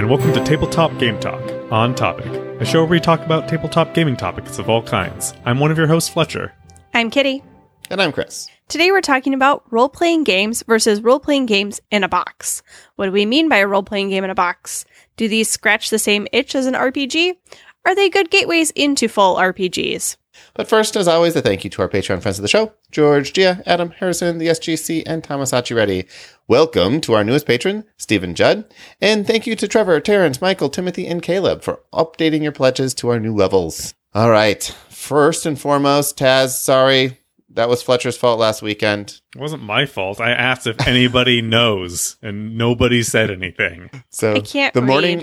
and welcome to Tabletop Game Talk, On Topic, a show where we talk about tabletop gaming topics of all kinds. I'm one of your hosts, Fletcher. I'm Kitty. And I'm Chris. Today we're talking about role-playing games versus role-playing games in a box. What do we mean by a role-playing game in a box? Do these scratch the same itch as an RPG? Are they good gateways into full RPGs? But first, as always, a thank you to our Patreon friends of the show, George, Gia, Adam, Harrison, the SGC, and Thomas Reddy. Welcome to our newest patron, Stephen Judd. And thank you to Trevor, Terrence, Michael, Timothy, and Caleb for updating your pledges to our new levels. All right. First and foremost, Taz, sorry. That was Fletcher's fault last weekend. It wasn't my fault. I asked if anybody knows, and nobody said anything. So I can't the read. morning...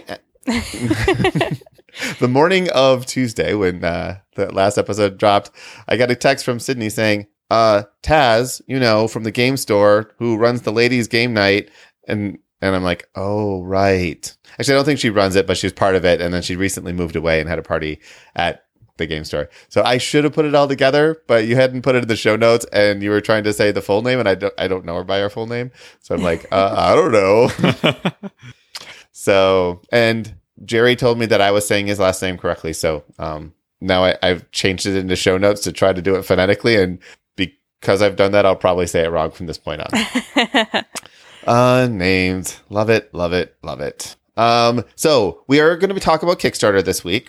The morning of Tuesday, when the last episode dropped, I got a text from Sydney saying, Taz, you know, from the game store who runs the ladies' game night. And I'm like, oh, right. Actually, I don't think she runs it, but she's part of it. And then she recently moved away and had a party at the game store. So I should have put it all together, but you hadn't put it in the show notes and you were trying to say the full name. And I don't know her by her full name. So I'm like, I don't know. So, and Jerry told me that I was saying his last name correctly, so now I've changed it into show notes to try to do it phonetically, and because I've done that, I'll probably say it wrong from this point on. Names. Love it, love it, love it. So we are going to be talking about Kickstarter this week,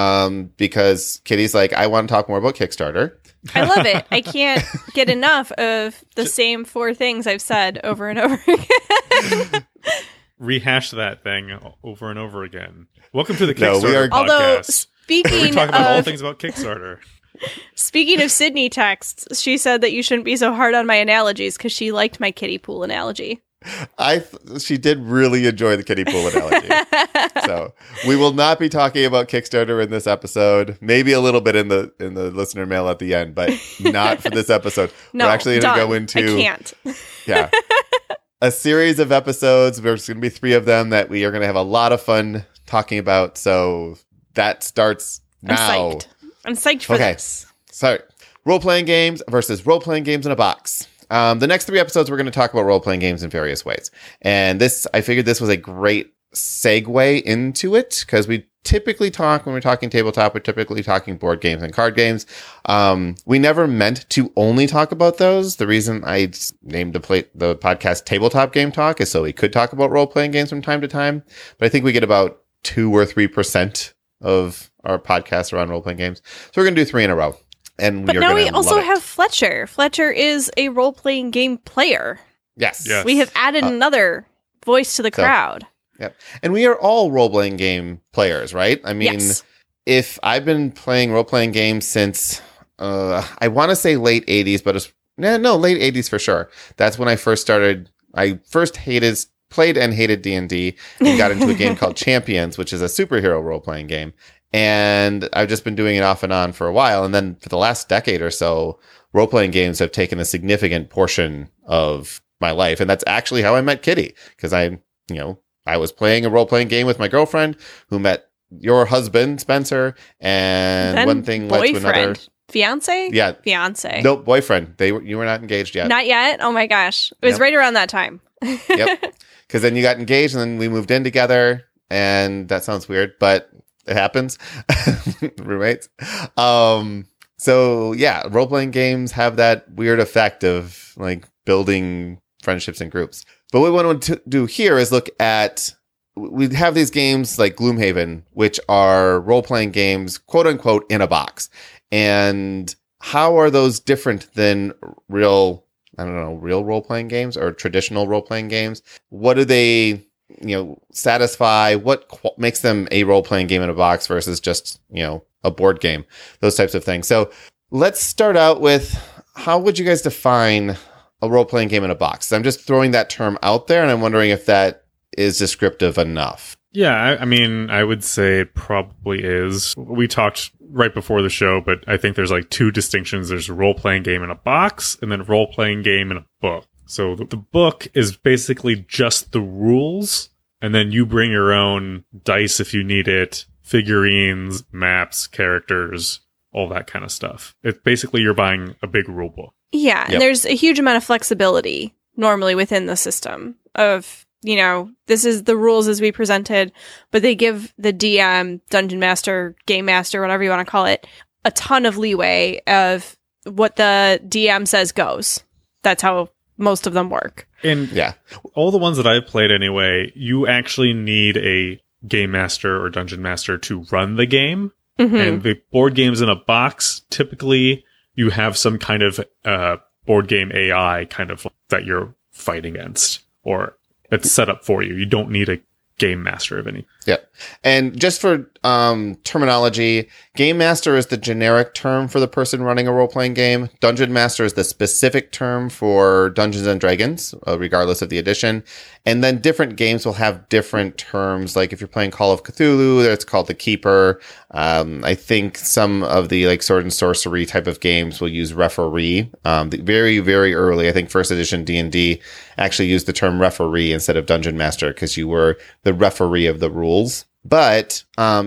because Kitty's like, I want to talk more about Kickstarter. I love it. I can't get enough of the same four things I've said over and over again. Rehash that thing over and over again. Welcome to the Kickstarter podcast. Although, we talk about all things about Kickstarter. Speaking of Sydney texts, she said that you shouldn't be so hard on my analogies because she liked my kiddie pool analogy. She did really enjoy the kiddie pool analogy. So we will not be talking about Kickstarter in this episode. Maybe a little bit in the listener mail at the end, but not for this episode. No, we're actually going to go into. I can't. Yeah. A series of episodes. There's going to be 3 of them that we are going to have a lot of fun talking about. So that starts now. I'm psyched for this. So role-playing games versus role-playing games in a box. The next 3 episodes, we're going to talk about role-playing games in various ways. And I figured this was a great segue into it because we typically talk, when we're talking tabletop, we're typically talking board games and card games. We never meant to only talk about those. The reason I named the podcast Tabletop Game Talk is so we could talk about role-playing games from time to time. But I think we get about 2 or 3% of our podcast around role-playing games. So we're going to do 3 in a row. But now we also have Fletcher. Fletcher is a role-playing game player. Yes. We have added another voice to the crowd. Yep. And we are all role-playing game players, right? I mean, if I've been playing role-playing games since, I want to say late 80s, but late 80s for sure. That's when I first started. I first played and hated D&D and got into a game called Champions, which is a superhero role-playing game. And I've just been doing it off and on for a while. And then for the last decade or so, role-playing games have taken a significant portion of my life. And that's actually how I met Kitty, because I was playing a role-playing game with my girlfriend who met your husband, Spencer, and then one thing led to another. Fiance? Yeah. Fiance. No, boyfriend. You were not engaged yet. Not yet? Oh my gosh. It was right around that time. Yep. Because then you got engaged and then we moved in together, and that sounds weird, but it happens. Roommates. So yeah, role-playing games have that weird effect of like building friendships and groups. But what we want to do here is look at, we have these games like Gloomhaven, which are role-playing games, quote unquote, in a box. And how are those different than real role-playing games or traditional role-playing games? What do they, satisfy? What makes them a role-playing game in a box versus just, a board game? Those types of things. So let's start out with, how would you guys define a role-playing game in a box? I'm just throwing that term out there, and I'm wondering if that is descriptive enough. Yeah, I mean, I would say it probably is. We talked right before the show, but I think there's like 2 distinctions. There's a role-playing game in a box, and then role-playing game in a book. So the book is basically just the rules, and then you bring your own dice if you need it, figurines, maps, characters, all that kind of stuff. It's basically you're buying a big rule book. Yeah, and there's a huge amount of flexibility normally within the system of this is the rules as we presented, but they give the DM, dungeon master, game master, whatever you want to call it, a ton of leeway of what the DM says goes. That's how most of them work. And all the ones that I've played anyway, you actually need a game master or dungeon master to run the game. Mm-hmm. And the board games in a box, typically you have some kind of board game AI kind of that you're fighting against, or it's set up for you. You don't need a game master of any. Yep. And just for terminology, game master is the generic term for the person running a role-playing game. Dungeon master is the specific term for Dungeons and Dragons, regardless of the edition. And then different games will have different terms. Like if you're playing Call of Cthulhu, it's called the Keeper. I think some of the like sword and sorcery type of games will use referee. Very, very early, I think first edition D&D actually used the term referee instead of dungeon master because you were the referee of the rules. But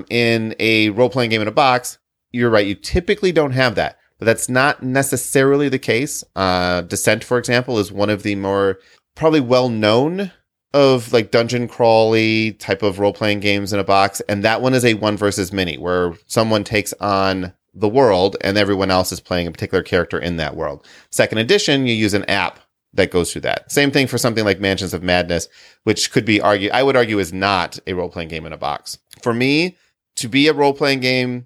in a role-playing game in a box, you're right, you typically don't have that. But that's not necessarily the case. Descent, for example, is one of the more probably well-known of like dungeon crawly type of role-playing games in a box. And that one is a 1 versus many where someone takes on the world and everyone else is playing a particular character in that world. Second edition, you use an app that goes through that. Same thing for something like Mansions of Madness, which could be I would argue is not a role-playing game in a box. For me, to be a role-playing game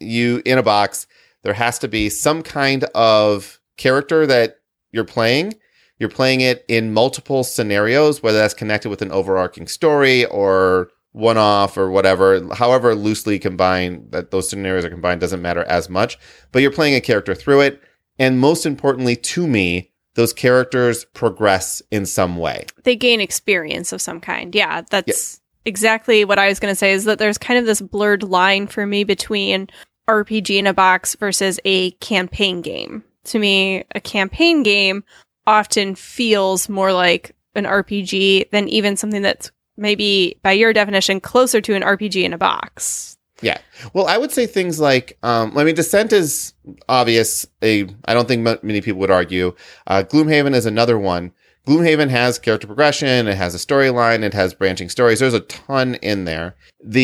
in a box, there has to be some kind of character that you're playing. You're playing it in multiple scenarios, whether that's connected with an overarching story or one-off or whatever. However loosely combined that those scenarios are combined doesn't matter as much. But you're playing a character through it. And most importantly to me, those characters progress in some way. They gain experience of some kind. Yeah, that's exactly what I was going to say, is that there's kind of this blurred line for me between RPG in a box versus a campaign game. To me, a campaign game often feels more like an RPG than even something that's maybe, by your definition, closer to an RPG in a box. Yeah. Well, I would say things like, Descent is obvious. I don't think many people would argue. Gloomhaven is another one. Gloomhaven has character progression. It has a storyline. It has branching stories. There's a ton in there.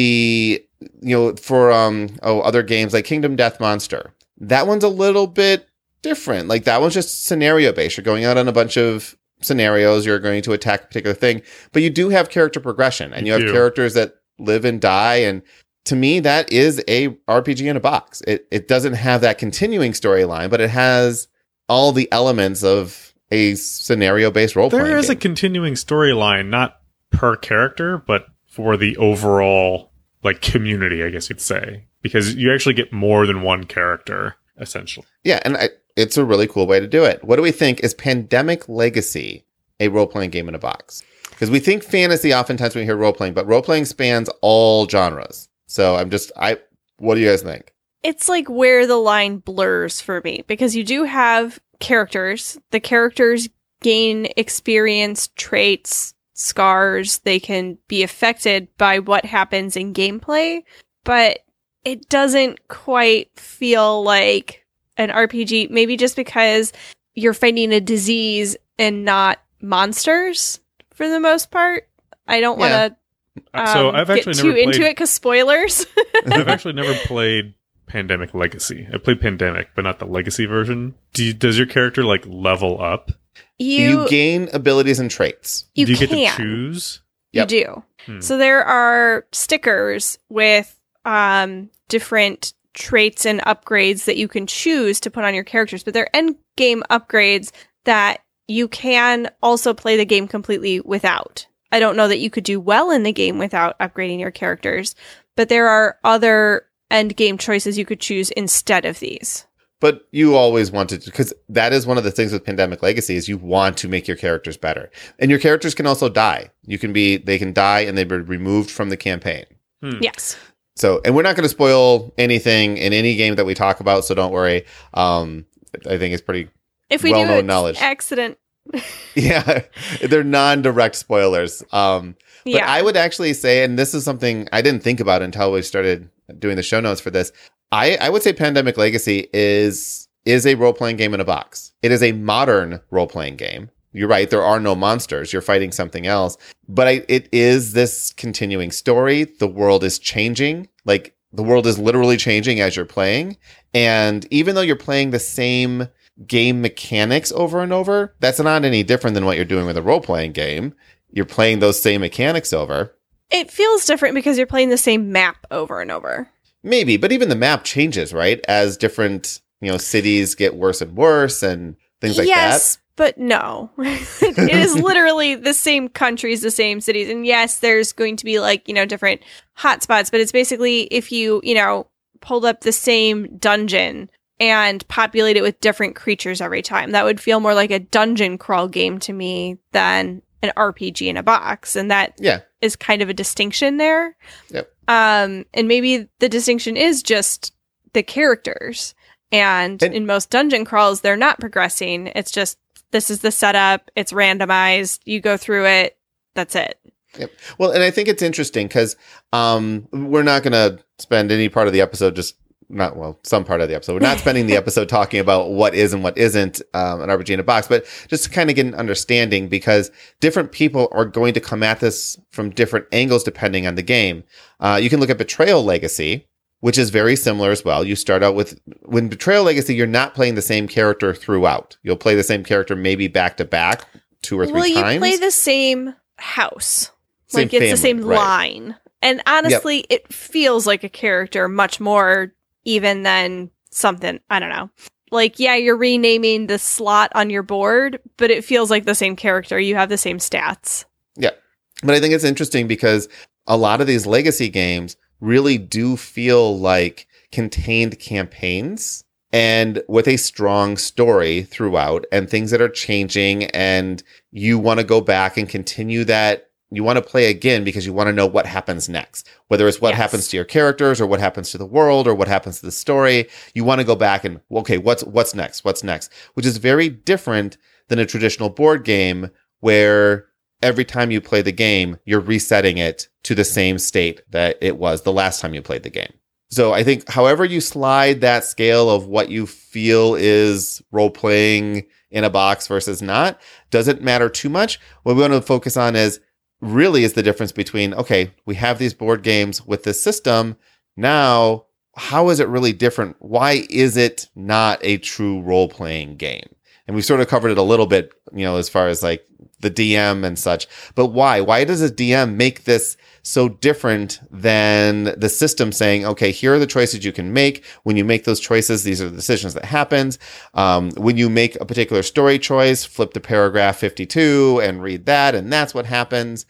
For other games like Kingdom Death Monster, that one's a little bit different. Like that one's just scenario based. You're going out on a bunch of scenarios. You're going to attack a particular thing, but you do have character progression and you have characters that live and die. And to me, that is a RPG in a box. It doesn't have that continuing storyline, but it has all the elements of a scenario-based role-playing game. There is a continuing storyline, not per character, but for the overall like community, I guess you'd say, because you actually get more than one character, essentially. Yeah, and it's a really cool way to do it. What do we think? Is Pandemic Legacy a role-playing game in a box? Because we think fantasy oftentimes when we hear role-playing, but role-playing spans all genres. So what do you guys think? It's like where the line blurs for me, because you do have characters. The characters gain experience, traits, scars. They can be affected by what happens in gameplay, but it doesn't quite feel like an RPG, maybe just because you're fighting a disease and not monsters for the most part. I don't want to so I've actually get too into it because spoilers. I've actually never played Pandemic Legacy. I played Pandemic, but not the Legacy version. Does your character like level up? You gain abilities and traits. Do you get to choose? Yep. You do. So there are stickers with different traits and upgrades that you can choose to put on your characters, but they're end game upgrades that you can also play the game completely without. I don't know that you could do well in the game without upgrading your characters, but there are other end game choices you could choose instead of these. But you always wanted to, because that is one of the things with Pandemic Legacy is you want to make your characters better. And your characters can also die. They can die and they've been removed from the campaign. Yes. So, and we're not going to spoil anything in any game that we talk about, so don't worry. I think it's pretty well-known knowledge. Accident. Yeah, they're non-direct spoilers. But I would actually say, and this is something I didn't think about until we started doing the show notes for this, I would say Pandemic Legacy is a role-playing game in a box. It is a modern role-playing game. you're right, there are no monsters. You're fighting something else. But it is this continuing story. The world is changing. Like, the world is literally changing as you're playing. And even though you're playing the same game mechanics over and over, that's not any different than what you're doing with a role-playing game. You're playing those same mechanics over. It feels different because you're playing the same map over and over. Maybe, but even the map changes, right? As different, cities get worse and worse and things like that. Yes, but no. It is literally the same countries, the same cities. And yes, there's going to be like, different hotspots, but it's basically if you, pulled up the same dungeon and populate it with different creatures every time. That would feel more like a dungeon crawl game to me than an RPG in a box. And that is kind of a distinction there. Yep. And maybe the distinction is just the characters. And in most dungeon crawls, they're not progressing. It's just, this is the setup. It's randomized. You go through it. That's it. Yep. Well, and I think it's interesting because we're not going to spend any part of the episode some part of the episode. We're not spending the episode talking about what is and what isn't an RPG in a box, but just to kind of get an understanding because different people are going to come at this from different angles depending on the game. You can look at Betrayal Legacy, which is very similar as well. You start out when Betrayal Legacy, you're not playing the same character throughout. You'll play the same character maybe back to back 2 or 3 times. Well, you play the same house. Same like it's family, the same right. line. And honestly, It feels like a character much more even than something, I don't know. Like, yeah, you're renaming the slot on your board, but it feels like the same character. You have the same stats. Yeah. But I think it's interesting because a lot of these legacy games really do feel like contained campaigns and with a strong story throughout and things that are changing and you want to go back and continue that. You want to play again because you want to know what happens next, whether it's what happens to your characters or what happens to the world or what happens to the story. You want to go back and, okay, what's next? What's next? Which is very different than a traditional board game where every time you play the game, you're resetting it to the same state that it was the last time you played the game. So I think however you slide that scale of what you feel is role-playing in a box versus not, doesn't matter too much. What we want to focus on is the difference between, okay, we have these board games with this system. Now, how is it really different? Why is it not a true role-playing game? And we sort of covered it a little bit, as far as like the DM and such. But why? Why does a DM make this so different than the system saying, okay, here are the choices you can make. When you make those choices, these are the decisions that happens. When you make a particular story choice, flip to paragraph 52 and read that, and that's what happens.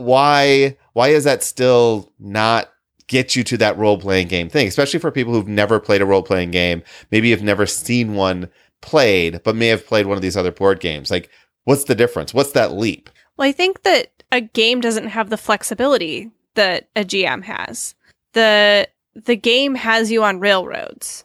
Why is that still not get you to that role-playing game thing? Especially for people who've never played a role-playing game, maybe have never seen one played, but may have played one of these other board games. Like, what's the difference? What's that leap? Well, I think that a game doesn't have the flexibility that a GM has. The game has you on railroads.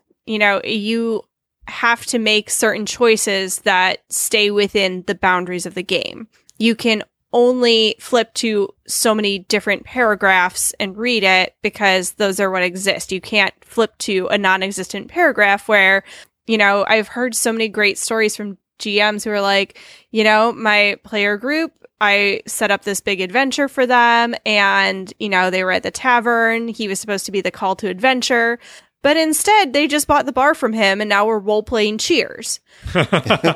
You have to make certain choices that stay within the boundaries of the game. You can only flip to so many different paragraphs and read it because those are what exist. You can't flip to a non-existent paragraph where, I've heard so many great stories from GMs who are like, my player group, I set up this big adventure for them and, they were at the tavern. He was supposed to be the call to adventure, but instead they just bought the bar from him and now we're role-playing Cheers. And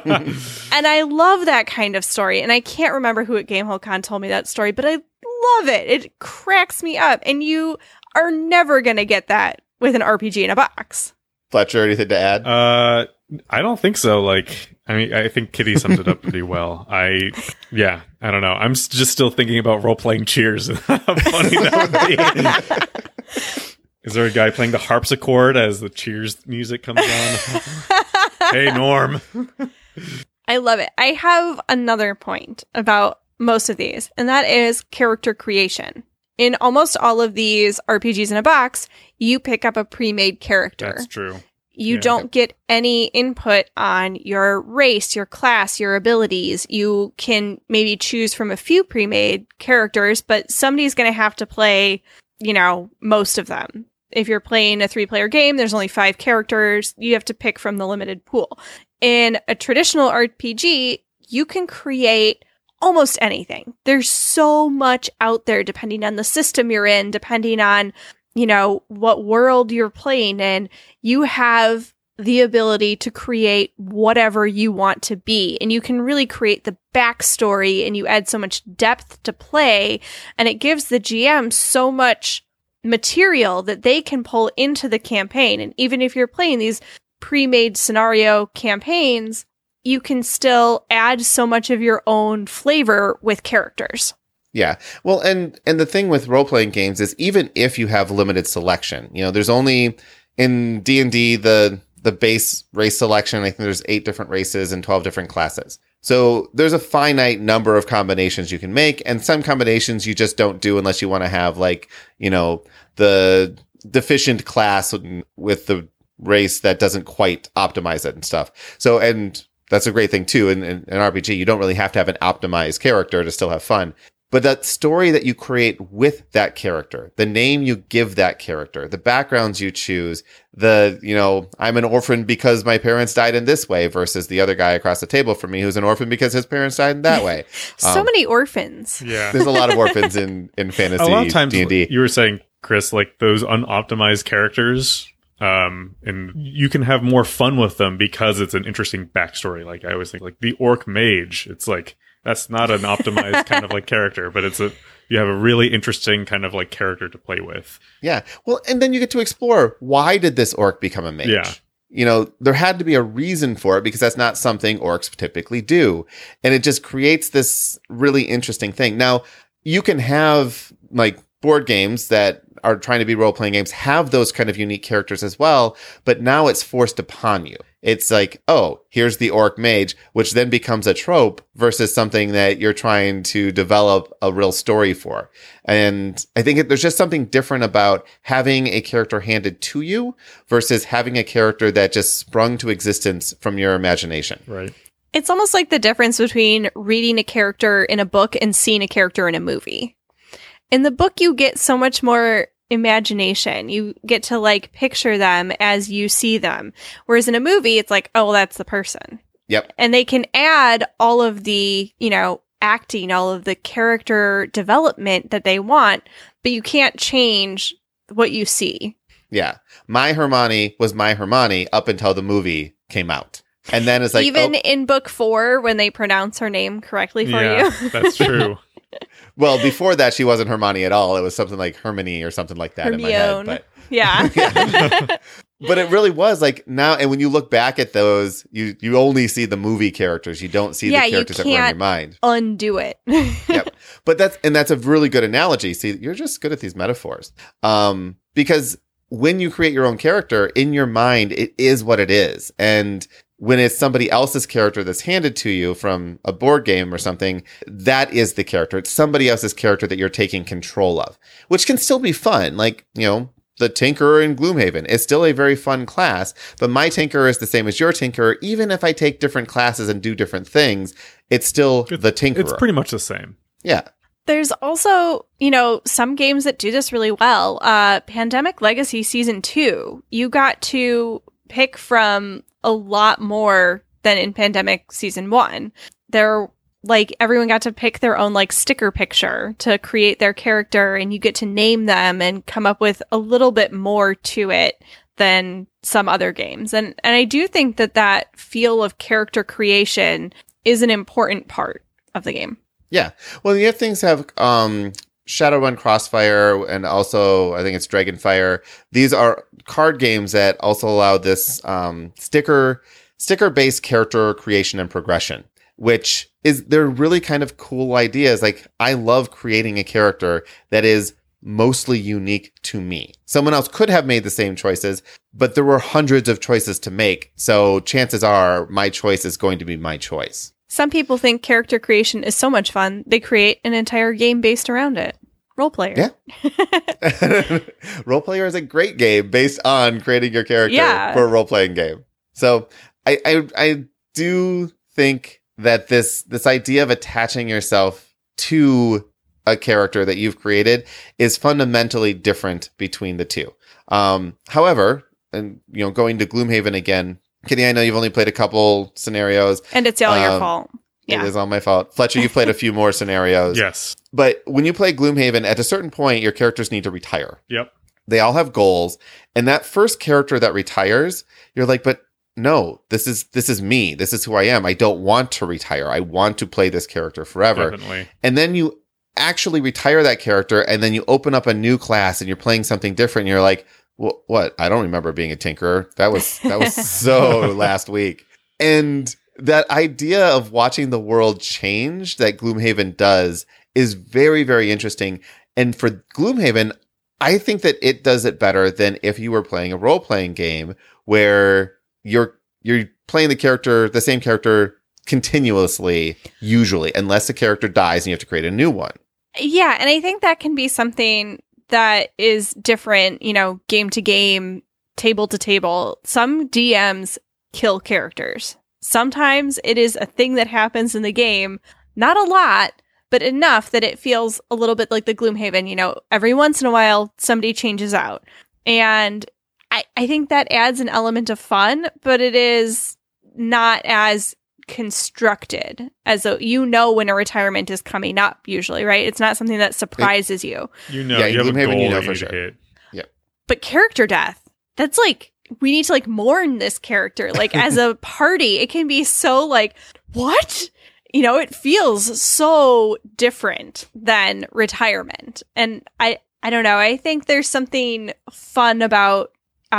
I love that kind of story. And I can't remember who at GameholeCon told me that story, but I love it. It cracks me up. And you are never going to get that with an RPG in a box. Fletcher, anything to add? I don't think so. I think Kitty summed it up pretty well. I don't know. I'm just still thinking about role-playing Cheers. How funny that would be. Is there a guy playing the harpsichord as the Cheers music comes on? Hey, Norm. I love it. I have another point about most of these, and that is character creation. In almost all of these RPGs in a box, you pick up a pre-made character. That's true. You don't get any input on your race, your class, your abilities. You can maybe choose from a few pre-made characters, but somebody's going to have to play, most of them. If you're playing a 3-player game, there's only 5 characters. You have to pick from the limited pool. In a traditional RPG, you can create almost anything. There's so much out there depending on the system you're in, depending on, what world you're playing in. You have the ability to create whatever you want to be. And you can really create the backstory, and you add so much depth to play, and it gives the GM so much material that they can pull into the campaign. And even if you're playing these pre-made scenario campaigns, you can still add so much of your own flavor with characters. Yeah. Well, and the thing with role-playing games is even if you have limited selection, there's only in D&D the base race selection, I think there's 8 different races and 12 different classes. So there's a finite number of combinations you can make, and some combinations you just don't do unless you want to have the deficient class with the race that doesn't quite optimize it and stuff. So, and that's a great thing too. In an RPG, you don't really have to have an optimized character to still have fun. But that story that you create with that character, the name you give that character, the backgrounds you choose, I'm an orphan because my parents died in this way versus the other guy across the table from me who's an orphan because his parents died in that way. So many orphans. Yeah. There's a lot of orphans in fantasy. A lot of times, D&D. you were saying, Chris, like those unoptimized characters, and you can have more fun with them because it's an interesting backstory. Like I always think, like the orc mage, it's like, that's not an optimized kind of like character, but you have a really interesting kind of like character to play with. Yeah. Well, and then you get to explore, why did this orc become a mage? Yeah. There had to be a reason for it because that's not something orcs typically do. And it just creates this really interesting thing. Now, you can have like board games that are trying to be role-playing games have those kind of unique characters as well, but now it's forced upon you. It's like, oh, here's the orc mage, which then becomes a trope versus something that you're trying to develop a real story for. And I think there's just something different about having a character handed to you versus having a character that just sprung to existence from your imagination. Right. It's almost like the difference between reading a character in a book and seeing a character in a movie. In the book, you get so much more imagination. You get to like picture them as you see them. Whereas in a movie, it's like, oh, that's the person. Yep. And they can add all of the, acting, all of the character development that they want, but you can't change what you see. Yeah. My Hermione was my Hermione up until the movie came out. And then it's like, even in book 4, when they pronounce her name correctly for you. That's true. Well, before that, she wasn't Hermione at all. It was something like Hermione or something like that Hermione. in my head. But yeah. But it really was like now. And when you look back at those, you only see the movie characters. You don't see the characters that were in your mind. Undo it. Yep. But that's a really good analogy. See, you're just good at these metaphors. Because when you create your own character in your mind, it is what it is. And when it's somebody else's character that's handed to you from a board game or something, that is the character. It's somebody else's character that you're taking control of, which can still be fun. Like, the Tinkerer in Gloomhaven is still a very fun class, but my Tinkerer is the same as your Tinkerer. Even if I take different classes and do different things, it's still the Tinkerer. It's pretty much the same. Yeah. There's also, some games that do this really well. Pandemic Legacy Season 2, you got to pick from a lot more than in Pandemic Season 1. Everyone got to pick their own sticker picture to create their character, and you get to name them and come up with a little bit more to it than some other games. And I do think that feel of character creation is an important part of the game. Yeah. Well, the other things have Shadowrun Crossfire, and also I think it's Dragonfire. These are card games that also allow this sticker-based character creation and progression, which they're really kind of cool ideas. Like, I love creating a character that is mostly unique to me. Someone else could have made the same choices, but there were hundreds of choices to make. So chances are my choice is going to be my choice. Some people think character creation is so much fun, they create an entire game based around it. Role Player. Yeah. Role Player is a great game based on creating your character for a role-playing game. So I do think that this idea of attaching yourself to a character that you've created is fundamentally different between the two. However, and going to Gloomhaven again, Kitty, I know you've only played a couple scenarios. And it's all your fault. Yeah. It is all my fault. Fletcher, you played a few more scenarios. Yes. But when you play Gloomhaven, at a certain point, your characters need to retire. Yep. They all have goals. And that first character that retires, you're like, but no, this is me. This is who I am. I don't want to retire. I want to play this character forever. Definitely. And then you actually retire that character, and then you open up a new class and you're playing something different. And you're like, what? I don't remember being a tinkerer. That was so last week. And that idea of watching the world change that Gloomhaven does is very, very interesting. And for Gloomhaven, I think that it does it better than if you were playing a role-playing game where you're playing the same character continuously, usually, unless the character dies and you have to create a new one. Yeah, and I think that can be something that is different, game to game, table to table. Some DMs kill characters. Sometimes it is a thing that happens in the game, not a lot, but enough that it feels a little bit like the Gloomhaven. Every once in a while, somebody changes out. And I think that adds an element of fun, but it is not as constructed as when a retirement is coming up, usually, right? It's not something that surprises you. You have a goal for sure. hit. Yeah. But character death, that's like, we need to mourn this character. Like as a party, it can be so what? It feels so different than retirement. And I don't know. I think there's something fun about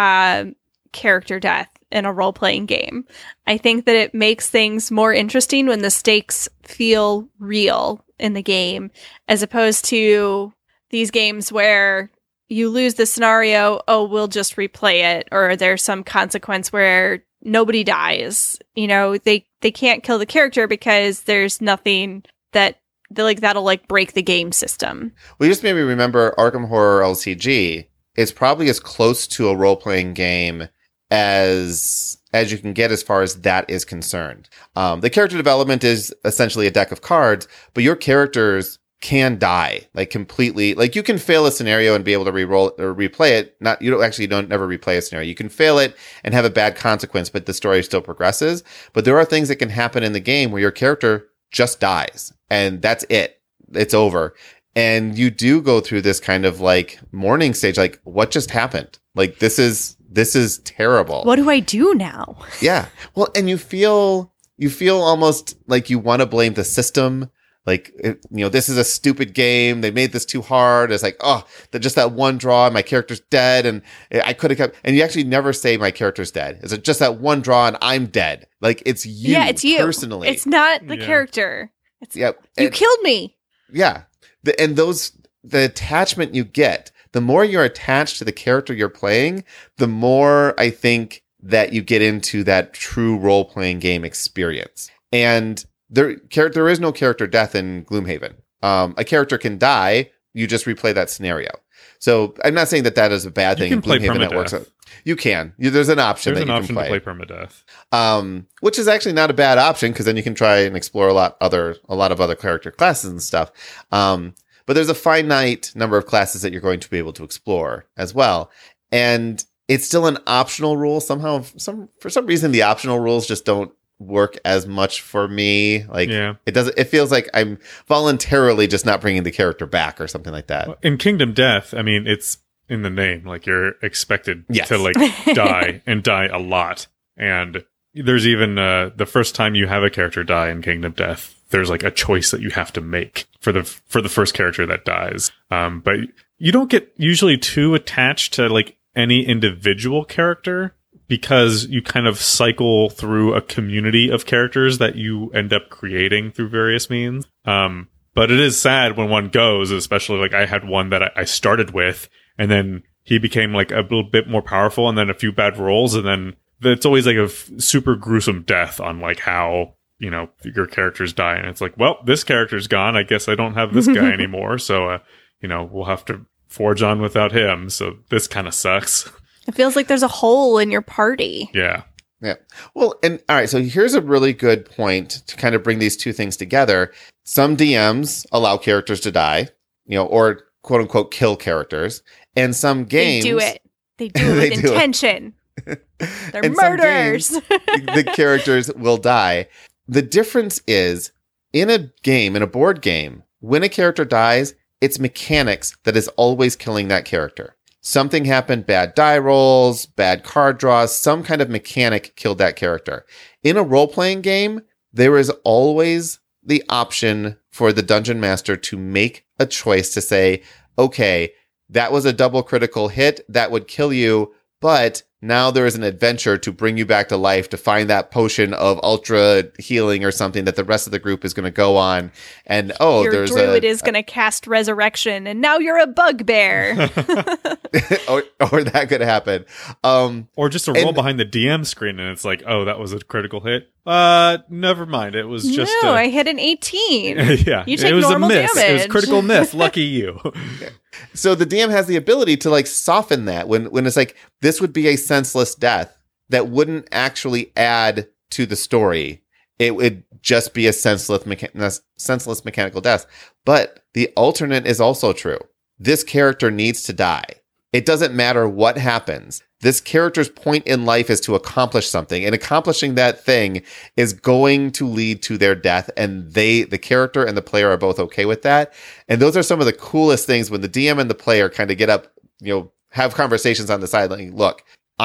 character death in a role-playing game. I think that it makes things more interesting when the stakes feel real in the game, as opposed to these games where you lose the scenario, we'll just replay it, or there's some consequence where nobody dies. They can't kill the character because there's nothing that'll break the game system. Well, you just made me remember Arkham Horror LCG is probably as close to a role-playing game as you can get as far as that is concerned. The character development is essentially a deck of cards, but your characters can die completely. You can fail a scenario and be able to re-roll or replay it. You don't never replay a scenario. You can fail it and have a bad consequence, but the story still progresses. But there are things that can happen in the game where your character just dies and that's it. It's over. And you do go through this kind of mourning stage. What just happened? This is terrible. What do I do now? Yeah. Well, and you feel almost like you want to blame the system. This is a stupid game. They made this too hard. It's just that one draw and my character's dead. And I could have kept, and you actually never say my character's dead. It's just that one draw and I'm dead. It's you. Yeah, it's you personally. It's not the character. It's you and, killed me. Yeah. The attachment you get, the more you're attached to the character you're playing, the more I think that you get into that true role-playing game experience. And there is no character death in Gloomhaven. A character can die, you just replay that scenario. So I'm not saying that is a bad thing in Gloomhaven that works out. You can. There's an option that you can play. There's an option to play permadeath. Which is actually not a bad option, because then you can try and explore a lot of other character classes and stuff. But there's a finite number of classes that you're going to be able to explore as well. And it's still an optional rule. Somehow, for some reason, the optional rules just don't work as much for me. It feels like I'm voluntarily just not bringing the character back or something like that. In Kingdom Death, I mean, it's in the name. You're expected to die and die a lot. And there's even the first time you have a character die in Kingdom Death, there's a choice that you have to make for the first character that dies. But you don't get usually too attached to any individual character, because you kind of cycle through a community of characters that you end up creating through various means. But it is sad when one goes, especially I had one that I started with, and then he became a little bit more powerful, and then a few bad rolls, and then it's always a super gruesome death on how your characters die, and it's well, this character's gone. I guess I don't have this guy anymore, so we'll have to forge on without him. So this kind of sucks. It feels like there's a hole in your party. Yeah. Yeah. Well, and all right, so here's a really good point to kind of bring these two things together. Some DMs allow characters to die, or quote unquote kill characters, and some games they do it with intention. They're murderers. The characters will die. The difference is in a game, in a board game, when a character dies, it's mechanics that is always killing that character. Something happened, bad die rolls, bad card draws, some kind of mechanic killed that character. In a role-playing game, there is always the option for the dungeon master to make a choice to say, okay, that was a double critical hit that would kill you, but now there is an adventure to bring you back to life to find that potion of ultra healing or something that the rest of the group is going to go on. And your there's druid is going to cast resurrection, and now you're a bugbear. or that could happen. Or just a roll behind the DM screen, and it's like, oh, that was a critical hit. Never mind. It was just I hit an 18. Yeah, you take it was normal a miss. damage. It was critical miss. Lucky you. So the DM has the ability to like soften that when it's like, this would be a senseless death that wouldn't actually add to the story. It would just be a senseless mechanical death. But the alternate is also true. This character needs to die. It doesn't matter what happens. This character's point in life is to accomplish something, and accomplishing that thing is going to lead to their death. And the character and the player are both okay with that. And those are some of the coolest things when the DM and the player kind of get up, have conversations on the side. Like, look,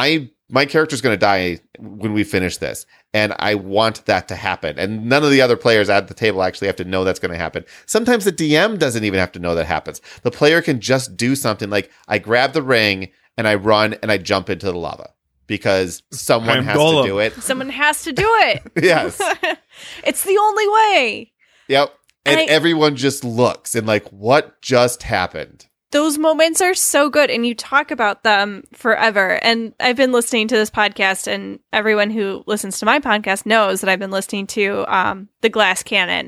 my character's going to die when we finish this, and I want that to happen. And none of the other players at the table actually have to know that's going to happen. Sometimes the DM doesn't even have to know that happens. The player can just do something like, I grab the ring and I run and I jump into the lava because someone has to do it. Someone has to do it. Yes. It's the only way. Yep. And everyone just looks and like, what just happened? Those moments are so good, and you talk about them forever. And I've been listening to this podcast, and everyone who listens to my podcast knows that I've been listening to The Glass Cannon.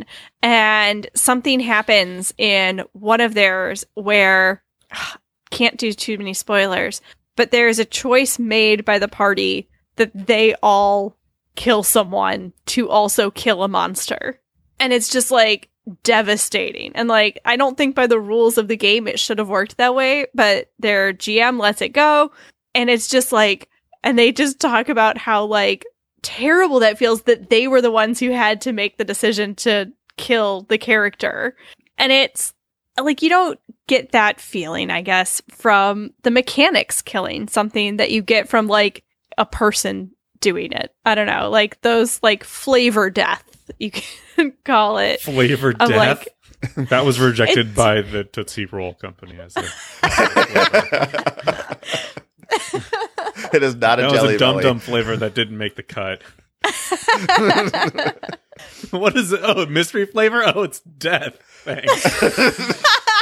And something happens in one of theirs where, can't do too many spoilers, but there's a choice made by the party that they all kill someone to also kill a monster. And it's just like devastating. And like, I don't think by the rules of the game it should have worked that way, but their GM lets it go. And it's just like, and they just talk about how like terrible that feels that they were the ones who had to make the decision to kill the character. And it's like, you don't get that feeling, I guess, from the mechanics killing something that you get from like a person doing it. I don't know, like those like flavor death, you can call it. Flavor death? Like, that was rejected by the Tootsie Roll company as a It is not a that Jelly was a Belly. dum-dum flavor that didn't make the cut. What is it? Oh, mystery flavor? Oh, it's death. Thanks.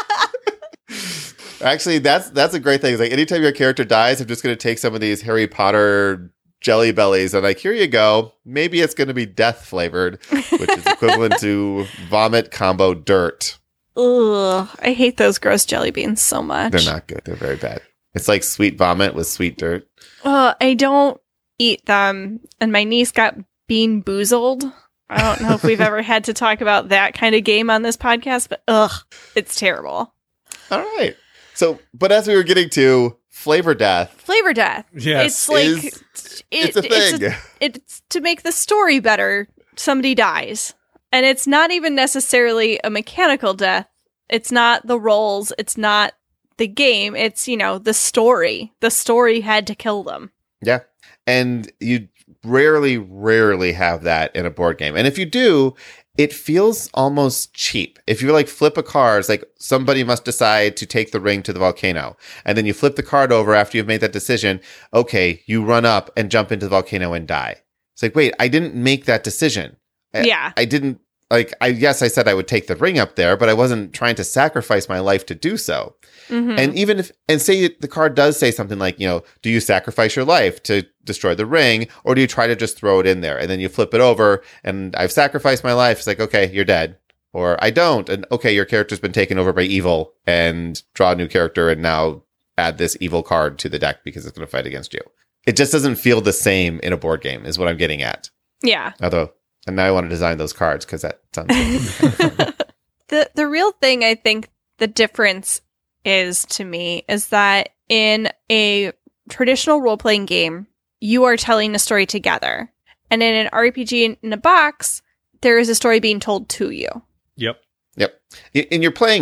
Actually, that's a great thing. It's like anytime your character dies, I'm just going to take some of these Harry Potter Jelly Bellies and like, here you go. Maybe it's going to be death flavored, which is equivalent to vomit combo dirt. Ugh, I hate those gross jelly beans so much. They're not good. They're very bad. It's like sweet vomit with sweet dirt. I don't eat them, and my niece got bean boozled. I don't know if we've ever had to talk about that kind of game on this podcast, but it's terrible. All right. So, but as we were getting to flavor death. Flavor death. Yes. It's like, it's a thing. It's to make the story better, somebody dies. And it's not even necessarily a mechanical death. It's not the rolls. It's not the game. It's, the story. The story had to kill them. Yeah. And you rarely have that in a board game. And if you do, it feels almost cheap. If you like flip a card, it's like somebody must decide to take the ring to the volcano. And then you flip the card over after you've made that decision. Okay, you run up and jump into the volcano and die. It's like, wait, I didn't make that decision. I didn't, yes, I said I would take the ring up there, but I wasn't trying to sacrifice my life to do so. Mm-hmm. And even and say the card does say something like, do you sacrifice your life to destroy the ring, or do you try to just throw it in there? And then you flip it over and I've sacrificed my life. It's like, okay, you're dead. Or I don't. And okay, your character's been taken over by evil, and draw a new character and now add this evil card to the deck because it's going to fight against you. It just doesn't feel the same in a board game is what I'm getting at. Yeah. Although, and now I want to design those cards because that sounds kind of fun. The real thing I think the difference is to me is that in a traditional role-playing game, you are telling a story together. And in an RPG in a box, there is a story being told to you. Yep. Yep. And you're playing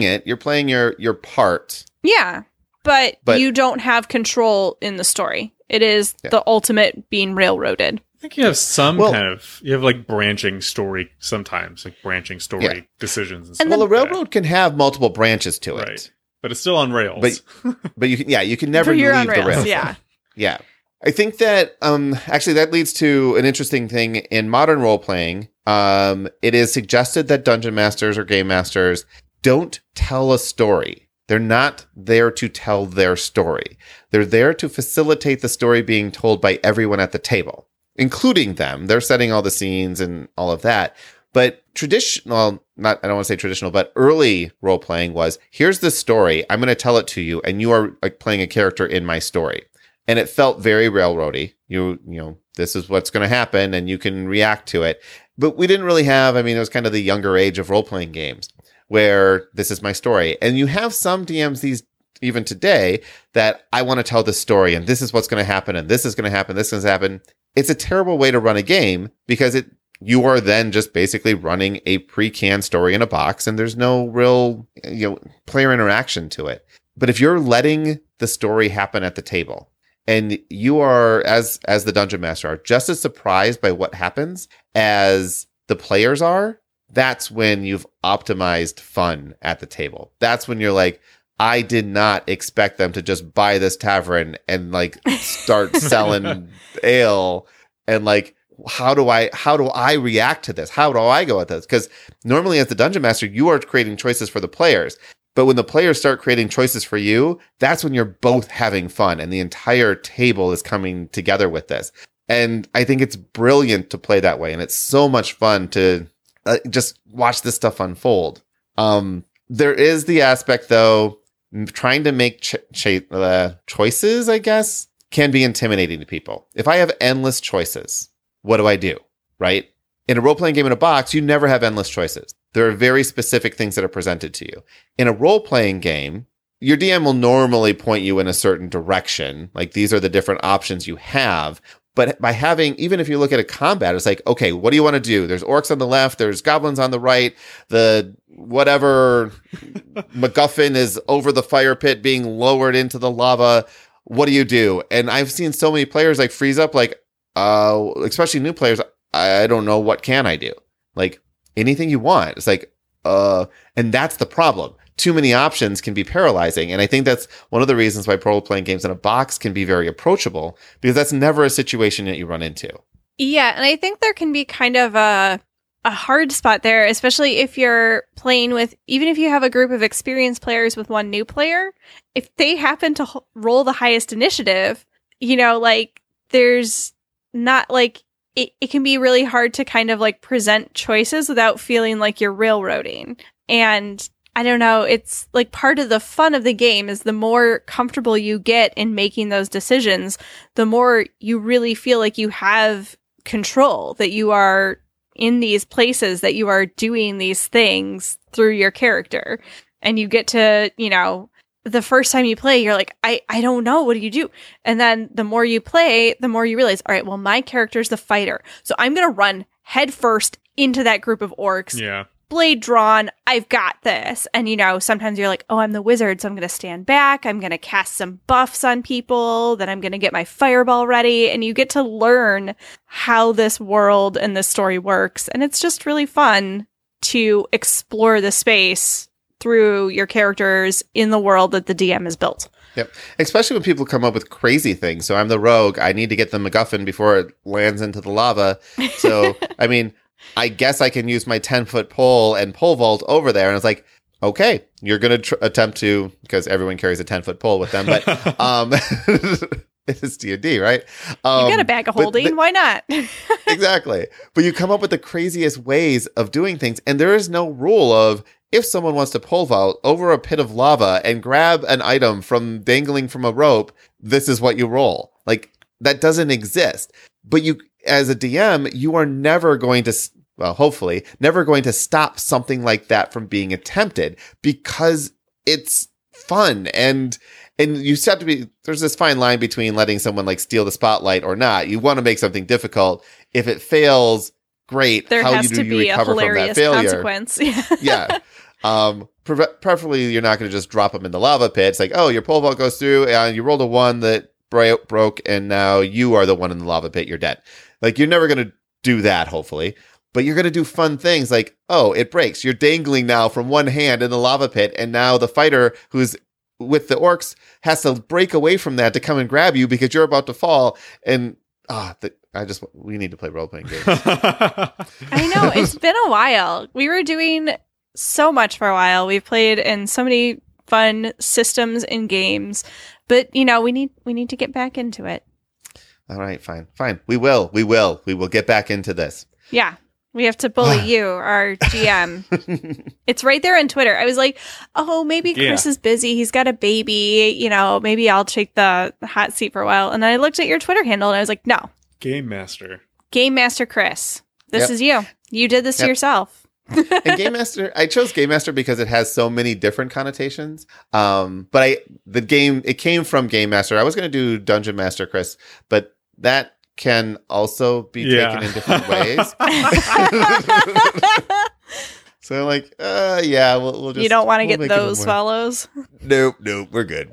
your part. Yeah. But you don't have control in the story. It is the ultimate being railroaded. I think you have you have like branching story sometimes, like branching story decisions. And stuff. Well, the railroad can have multiple branches to it. Right. But it's still on rails. But you can never leave the rails. Yeah. Yeah. I think that actually that leads to an interesting thing in modern role playing. It is suggested that dungeon masters or game masters don't tell a story. They're not there to tell their story. They're there to facilitate the story being told by everyone at the table, including them. They're setting all the scenes and all of that. But I don't want to say traditional, but early role playing was, here's the story. I'm going to tell it to you, and you are like playing a character in my story. And it felt very railroady. You know, this is what's going to happen, and you can react to it. But we didn't really have, it was kind of the younger age of role playing games where this is my story. And you have some DMs even today that I want to tell the story, and this is what's going to happen, and this is going to happen, this is going to happen. It's a terrible way to run a game because you are then just basically running a pre-canned story in a box, and there's no real, player interaction to it. But if you're letting the story happen at the table, and you are, as the dungeon master, are just as surprised by what happens as the players are, that's when you've optimized fun at the table. That's when you're like, I did not expect them to just buy this tavern and like start selling ale, and like, how do I react to this? How do I go at this? Because normally as the dungeon master, you are creating choices for the players. But when the players start creating choices for you, that's when you're both having fun and the entire table is coming together with this. And I think it's brilliant to play that way. And it's so much fun to just watch this stuff unfold. There is the aspect, though, trying to make choices, I guess, can be intimidating to people. If I have endless choices, what do I do? Right? In a role-playing game in a box, you never have endless choices. There are very specific things that are presented to you. In a role-playing game, your DM will normally point you in a certain direction. Like, these are the different options you have. But by having, even if you look at a combat, it's like, okay, what do you want to do? There's orcs on the left. There's goblins on the right. The whatever MacGuffin is over the fire pit being lowered into the lava. What do you do? And I've seen so many players like freeze up, like, especially new players. I don't know, what can I do? Like, anything you want. It's like, and that's the problem. Too many options can be paralyzing. And I think that's one of the reasons why role-playing games in a box can be very approachable, because that's never a situation that you run into. Yeah, and I think there can be kind of a hard spot there, especially if you're playing with, even if you have a group of experienced players with one new player, if they happen to roll the highest initiative, like, there's not, like, it can be really hard to kind of like present choices without feeling like you're railroading. And I don't know, it's like part of the fun of the game is the more comfortable you get in making those decisions, the more you really feel like you have control, that you are in these places, that you are doing these things through your character. And you get to, the first time you play, you're like, I don't know. What do you do? And then the more you play, the more you realize, all right, well, my character's the fighter. So I'm going to run head first into that group of orcs. Yeah. Blade drawn. I've got this. And, sometimes you're like, oh, I'm the wizard. So I'm going to stand back. I'm going to cast some buffs on people. Then I'm going to get my fireball ready. And you get to learn how this world and this story works. And it's just really fun to explore the space through your characters in the world that the DM has built. Yep. Especially when people come up with crazy things. So I'm the rogue. I need to get the MacGuffin before it lands into the lava. So, I guess I can use my 10-foot pole and pole vault over there. And it's like, okay, you're going to attempt to, because everyone carries a 10-foot pole with them, but it's D&D, right? You got a bag of holding. Why not? Exactly. But you come up with the craziest ways of doing things. And there is no rule of, if someone wants to pole vault over a pit of lava and grab an item from dangling from a rope, this is what you roll. Like, that doesn't exist. But you, as a DM, you are never going to, hopefully, never going to stop something like that from being attempted, because it's fun. And you have to be, there's this fine line between letting someone like steal the spotlight or not. You want to make something difficult. If it fails, great. There How has do to you be a recover from that hilarious failure? consequence. Yeah. Preferably, you're not going to just drop them in the lava pit. It's like, oh, your pole vault goes through, and you rolled a 1 that broke, and now you are the one in the lava pit. You're dead. Like, you're never going to do that, hopefully. But you're going to do fun things like, oh, it breaks. You're dangling now from one hand in the lava pit, and now the fighter who's with the orcs has to break away from that to come and grab you because you're about to fall. And we need to play role-playing games. I know, it's been a while. We were doing so much for a while. We've played in so many fun systems and games, but we need to get back into it. All right, fine. We will get back into this. Yeah. We have to bully you, our GM. It's right there on Twitter. I was like, oh, maybe Chris is busy. He's got a baby. Maybe I'll take the hot seat for a while. And then I looked at your Twitter handle and I was like, no. Game Master Chris. This is you. You did this to yourself. And Game Master, I chose Game Master because it has so many different connotations. But it came from Game Master. I was going to do Dungeon Master Chris, but that can also be taken in different ways. So we'll just... You don't want to get those follows? Nope, we're good.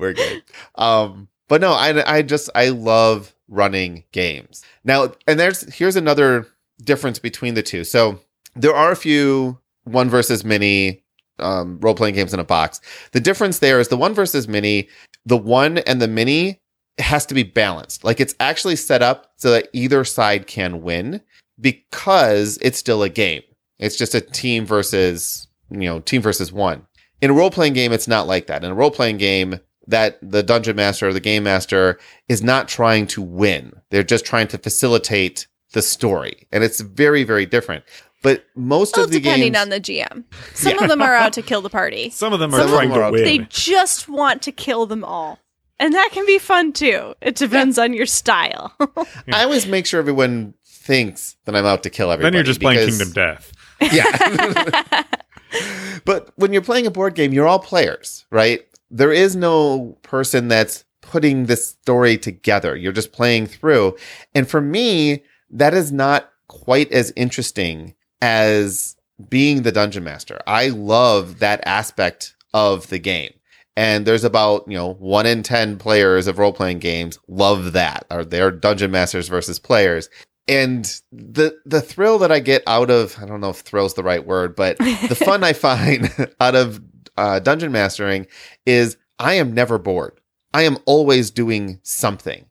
But no, I love running games. Now, and here's another difference between the two. So there are a few one versus many role-playing games in a box. The difference there is the one versus many, the one and the mini has to be balanced. Like, it's actually set up so that either side can win because it's still a game. It's just a team versus one. In a role-playing game, it's not like that. In a role-playing game, that the dungeon master or the game master is not trying to win. They're just trying to facilitate the story. And it's very, very different. But most of the depending games... on the GM. Some of them are out to kill the party. Some of them are trying to win. They just want to kill them all. And that can be fun, too. It depends on your style. I always make sure everyone thinks that I'm out to kill everybody. Then you're just playing Kingdom Death. Yeah. But when you're playing a board game, you're all players, right? There is no person that's putting this story together. You're just playing through. And for me, that is not quite as interesting as being the dungeon master. I love that aspect of the game. And there's about, 1 in 10 players of role-playing games love that. Or they're dungeon masters versus players. And the thrill that I get out of, I don't know if thrill's the right word, but the fun I find out of dungeon mastering is I am never bored. I am always doing something.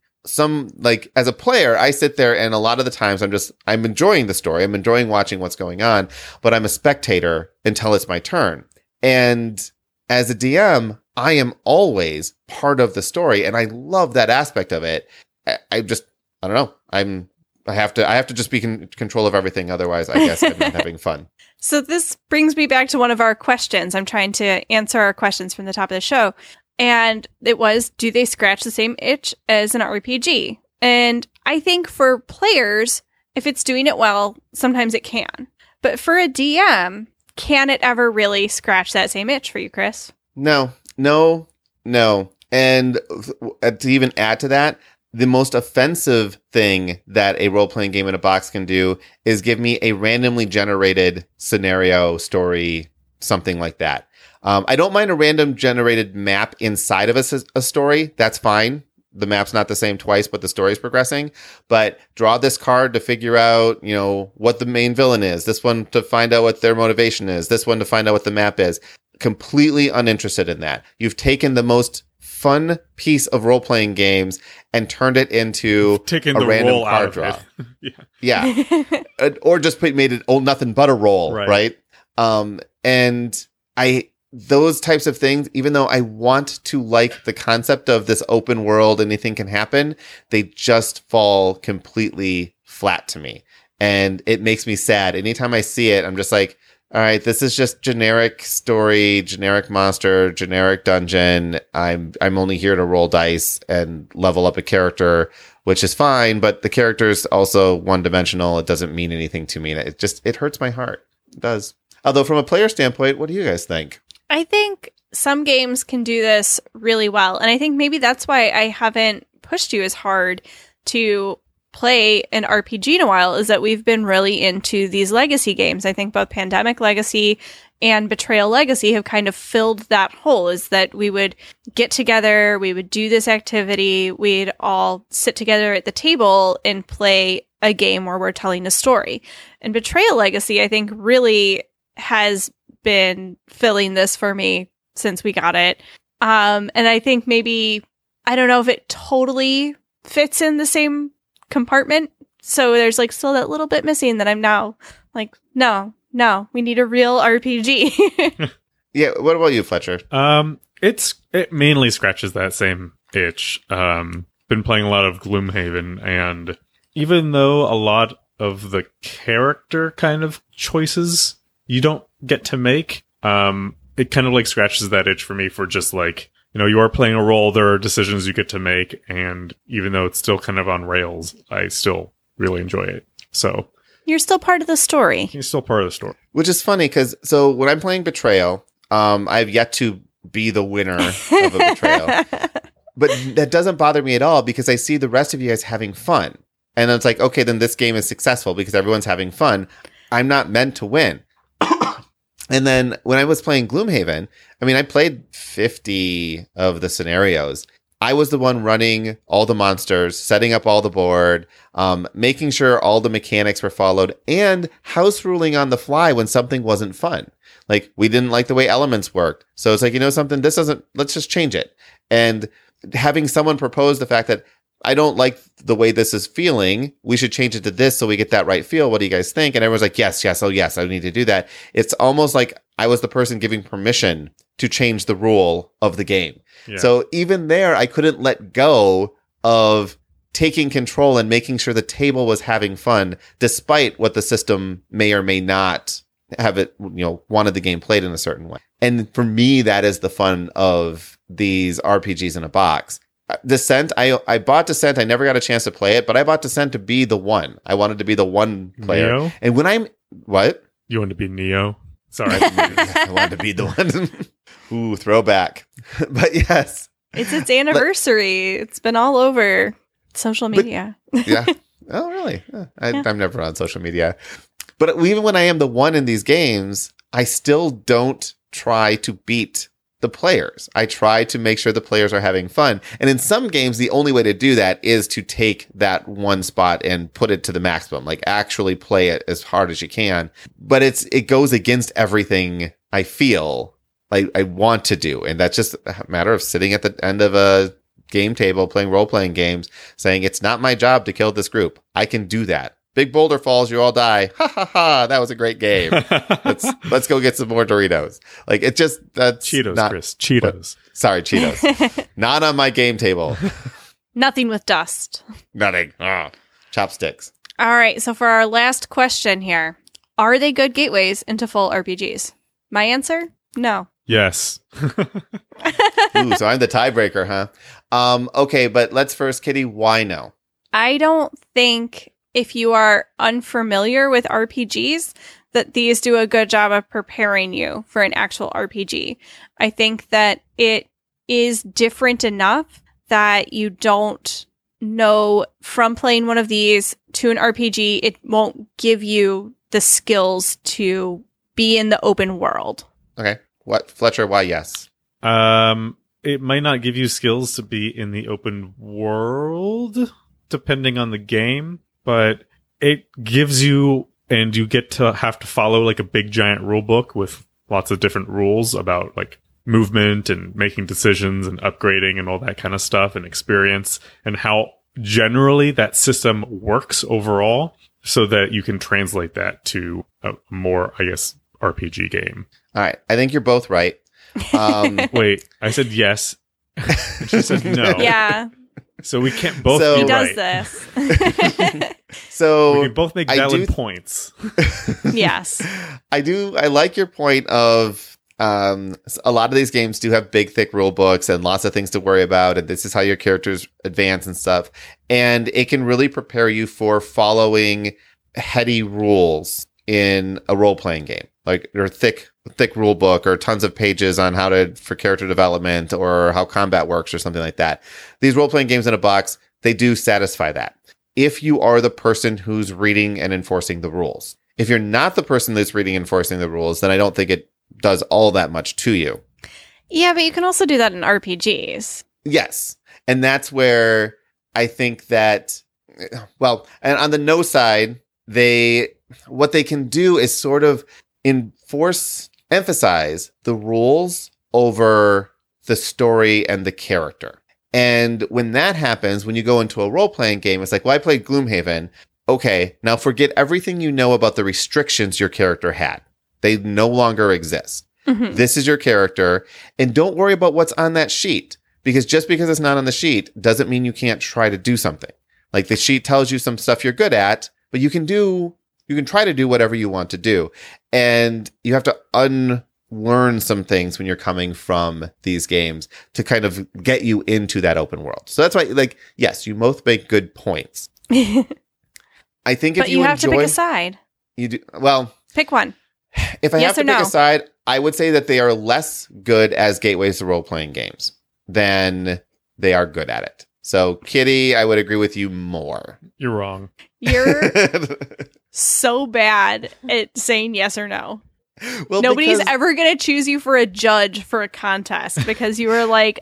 As a player, I sit there and a lot of the times I'm enjoying the story. I'm enjoying watching what's going on, but I'm a spectator until it's my turn. And as a DM, I am always part of the story, and I love that aspect of it. I don't know. I have to just be in control of everything. Otherwise, I guess I'm not having fun. So this brings me back to one of our questions. I'm trying to answer our questions from the top of the show. And it was, do they scratch the same itch as an RPG? And I think for players, if it's doing it well, sometimes it can. But for a DM, can it ever really scratch that same itch for you, Chris? No. And to even add to that, the most offensive thing that a role-playing game in a box can do is give me a randomly generated scenario, story, something like that. I don't mind a random generated map inside of a story. That's fine. The map's not the same twice, but the story's progressing. But draw this card to figure out, what the main villain is. This one to find out what their motivation is. This one to find out what the map is. Completely uninterested in that. You've taken the most fun piece of role-playing games and turned it into a random card draw. Yeah. Or just made it nothing but a roll, right? And those types of things, even though I want to like the concept of this open world, anything can happen, they just fall completely flat to me. And it makes me sad. Anytime I see it, I'm just like, all right, this is just generic story, generic monster, generic dungeon. I'm only here to roll dice and level up a character, which is fine, but the character's also one-dimensional. It doesn't mean anything to me. It hurts my heart. It does. Although from a player standpoint, what do you guys think? I think some games can do this really well. And I think maybe that's why I haven't pushed you as hard to play an RPG in a while is that we've been really into these legacy games. I think both Pandemic Legacy and Betrayal Legacy have kind of filled that hole, is that we would get together, we would do this activity, we'd all sit together at the table and play a game where we're telling a story. And Betrayal Legacy, I think, really has been filling this for me since we got it. And I think maybe, I don't know if it totally fits in the same compartment. So there's like still that little bit missing that I'm now like, no, we need a real RPG. Yeah. What about you, Fletcher? It mainly scratches that same itch. Been playing a lot of Gloomhaven, and even though a lot of the character kind of choices you don't get to make, it kind of like scratches that itch for me for just like, you are playing a role, there are decisions you get to make, and even though it's still kind of on rails, I still really enjoy it. So you're still part of the story. You're still part of the story. Which is funny because so when I'm playing Betrayal, I've yet to be the winner of a Betrayal. But that doesn't bother me at all because I see the rest of you guys having fun. And it's like, okay, then this game is successful because everyone's having fun. I'm not meant to win. And then when I was playing Gloomhaven, I mean, I played 50 of the scenarios. I was the one running all the monsters, setting up all the board, making sure all the mechanics were followed, and house ruling on the fly when something wasn't fun. Like, we didn't like the way elements worked. So it's like, something, let's just change it. And having someone propose the fact that I don't like the way this is feeling, we should change it to this so we get that right feel. What do you guys think? And everyone's like, yes, oh yes, I need to do that. It's almost like I was the person giving permission to change the rule of the game. Yeah. So even there, I couldn't let go of taking control and making sure the table was having fun, despite what the system may or may not have it, wanted the game played in a certain way. And for me, that is the fun of these RPGs in a box. Descent, I bought Descent. I never got a chance to play it, but I bought Descent to be the one. I wanted to be the one player. Neo? And when what? You wanted to be Neo? Sorry. I wanted to be the one. Ooh, throwback. But yes. It's anniversary. It's been all over social media. Yeah. Oh, really? I'm never on social media. But even when I am the one in these games, I still don't try to beat the players. I try to make sure the players are having fun. And in some games, the only way to do that is to take that one spot and put it to the maximum, like actually play it as hard as you can. But it goes against everything I feel like I want to do. And that's just a matter of sitting at the end of a game table, playing role-playing games, saying, it's not my job to kill this group. I can do that. Big boulder falls, you all die. Ha ha ha! That was a great game. Let's go get some more Doritos. Like that's Cheetos, not, Chris. Cheetos. Sorry, Cheetos. Not on my game table. Nothing with dust. Nothing. Chopsticks. All right. So for our last question here, are they good gateways into full RPGs? My answer: no. Yes. Ooh, so I'm the tiebreaker, huh? Okay, but let's first, Kitty. Why no? I don't think, if you are unfamiliar with RPGs, that these do a good job of preparing you for an actual RPG. I think that it is different enough that you don't know from playing one of these to an RPG, it won't give you the skills to be in the open world. Okay. What, Fletcher? Why yes? It might not give you skills to be in the open world, depending on the game, but it gives you, and you get to have to follow like a big giant rule book with lots of different rules about like movement and making decisions and upgrading and all that kind of stuff, and experience, and how generally that system works overall, so that you can translate that to a more, I guess, RPG game. All right. I think you're both right. Wait, I said yes. And she said no. Yeah. So we can't both So- be He does right. this. So We can both make I valid do- points. Yes. I like your point of a lot of these games do have big, thick rule books and lots of things to worry about. And this is how your characters advance and stuff. And it can really prepare you for following heady rules in a role-playing game, like or thick rule book or tons of pages on for character development or how combat works or something like that. These role-playing games in a box, they do satisfy that. if you are the person who's reading and enforcing the rules. If you're not the person that's reading and enforcing the rules, then I don't think it does all that much to you. Yeah, but you can also do that in RPGs. Yes. And that's where I think that, well, and on the no side, what they can do is sort of emphasize the rules over the story and the character. And when that happens, when you go into a role-playing game, it's like, well, I played Gloomhaven. Okay, now forget everything you know about the restrictions your character had. They no longer exist. Mm-hmm. This is your character. And don't worry about what's on that sheet, because just because it's not on the sheet doesn't mean you can't try to do something. Like, the sheet tells you some stuff you're good at, but you can try to do whatever you want to do. And you have to unlearn some things when you're coming from these games to kind of get you into that open world. So that's why, like, yes, you both make good points. I think if you have to pick a side. You do. Well, pick one. If I have to pick a side, I would say that they are less good as gateways to role-playing games than they are good at it. So, Kitty, I would agree with you more. You're wrong. You're so bad at saying yes or no. Well, nobody's ever going to choose you for a judge for a contest because you were like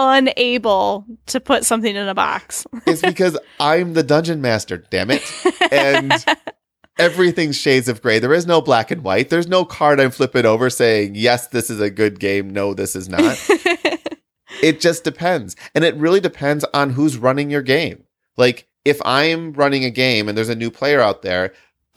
unable to put something in a box. It's because I'm the dungeon master, damn it. And everything's shades of gray. There is no black and white. There's no card I'm flipping over saying, yes, this is a good game. No, this is not. It just depends. And it really depends on who's running your game. Like, if I'm running a game and there's a new player out there,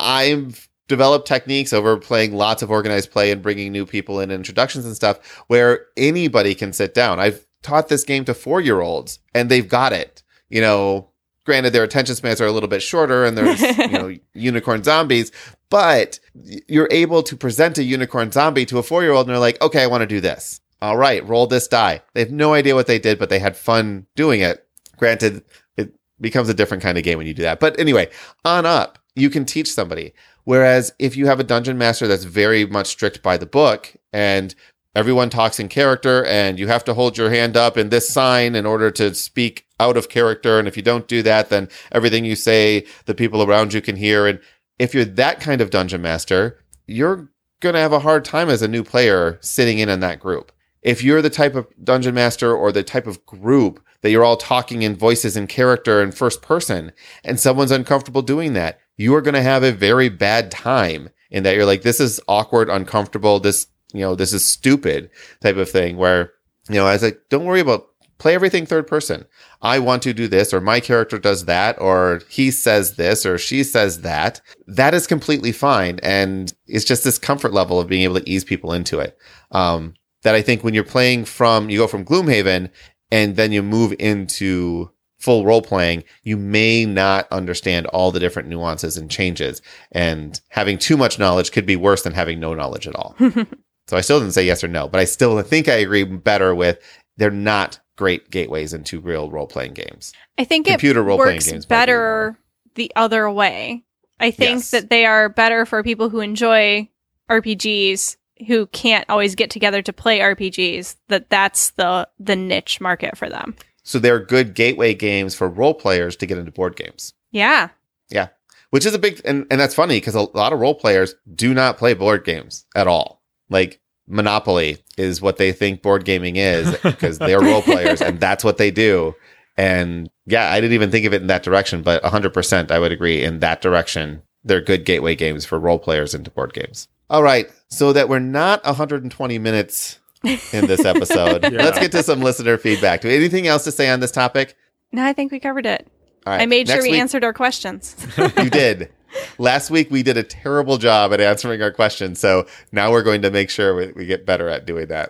I've developed techniques over playing lots of organized play and bringing new people in, introductions and stuff, where anybody can sit down. I've taught this game to 4-year-olds and they've got it. You know, granted, their attention spans are a little bit shorter and there's, unicorn zombies, but you're able to present a unicorn zombie to a 4-year-old and they're like, okay, I want to do this. All right, roll this die. They have no idea what they did, but they had fun doing it. Granted, it becomes a different kind of game when you do that. But anyway, on up, you can teach somebody. Whereas if you have a dungeon master that's very much strict by the book and everyone talks in character and you have to hold your hand up in this sign in order to speak out of character. And if you don't do that, then everything you say, the people around you can hear. And if you're that kind of dungeon master, you're going to have a hard time as a new player sitting in that group. If you're the type of dungeon master or the type of group that you're all talking in voices and character in first person, and someone's uncomfortable doing that, you are going to have a very bad time in that you're like, this is awkward, uncomfortable, this is stupid type of thing where, I was like, don't worry about, play everything third person. I want to do this, or my character does that, or he says this, or she says that. That is completely fine. And it's just this comfort level of being able to ease people into it. That I think when you're playing you go from Gloomhaven and then you move into full role playing, you may not understand all the different nuances and changes. And having too much knowledge could be worse than having no knowledge at all. So I still didn't say yes or no, but I still think I agree better with they're not great gateways into real role playing games. I think computer role-playing games better the other way. I think that they are better for people who enjoy RPGs, who can't always get together to play RPGs, that's the niche market for them. So they're good gateway games for role players to get into board games. Yeah. Yeah. Which is a big, and that's funny because a lot of role players do not play board games at all. Like Monopoly is what they think board gaming is because they're role players and that's what they do. And yeah, I didn't even think of it in that direction, but 100% I would agree in that direction. They're good gateway games for role players into board games. All right. So that we're not 120 minutes in this episode, let's get to some listener feedback. Do we have anything else to say on this topic? No, I think we covered it. All right. I made sure we answered our questions. You did. Last week, we did a terrible job at answering our questions. So now we're going to make sure we get better at doing that.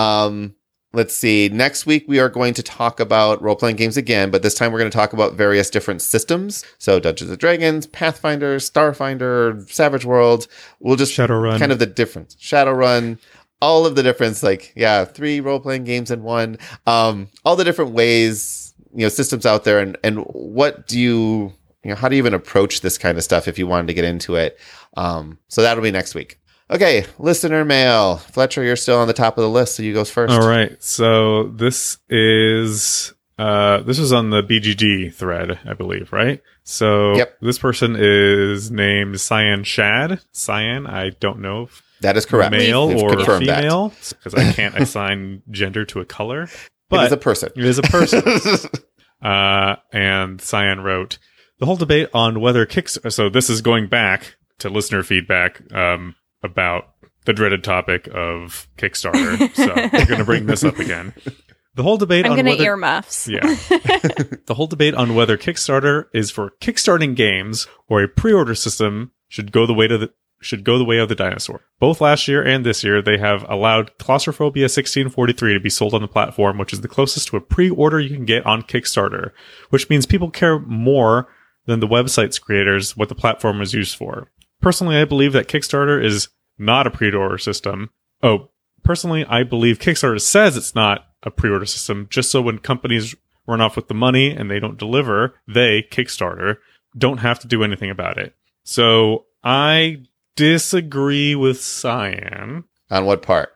Let's see. Next week, we are going to talk about role-playing games again, but this time we're going to talk about various different systems. So Dungeons & Dragons, Pathfinder, Starfinder, Savage Worlds. We'll just Shadowrun. Kind of the difference. Shadowrun. All of the difference, 3 role-playing games in one. All the different ways, systems out there. And what do you, how do you even approach this kind of stuff if you wanted to get into it? So that'll be next week. Okay, listener mail. Fletcher, you're still on the top of the list, so you go first. All right. So this is This is on the BGG thread, I believe, right? So This person is named Cyan Shad. Cyan, I don't know if that is correct. Male We've or confirmed female, because I can't assign gender to a color. But it is a person. It is a person. And Cyan wrote, the whole debate on whether so this is going back to listener feedback about the dreaded topic of Kickstarter. So we're going to bring this up again. The whole debate I'm on gonna whether earmuffs. Yeah. The whole debate on whether Kickstarter is for kickstarting games or a pre-order system should go the way of the dinosaur. Both last year and this year, they have allowed Claustrophobia 1643 to be sold on the platform, which is the closest to a pre-order you can get on Kickstarter, which means people care more than the website's creators what the platform is used for. Personally, I believe that Kickstarter is not a pre-order system. Personally, I believe Kickstarter says it's not a pre-order system just so when companies run off with the money and they don't deliver, they, Kickstarter, don't have to do anything about it. So I disagree with Cyan. On what part?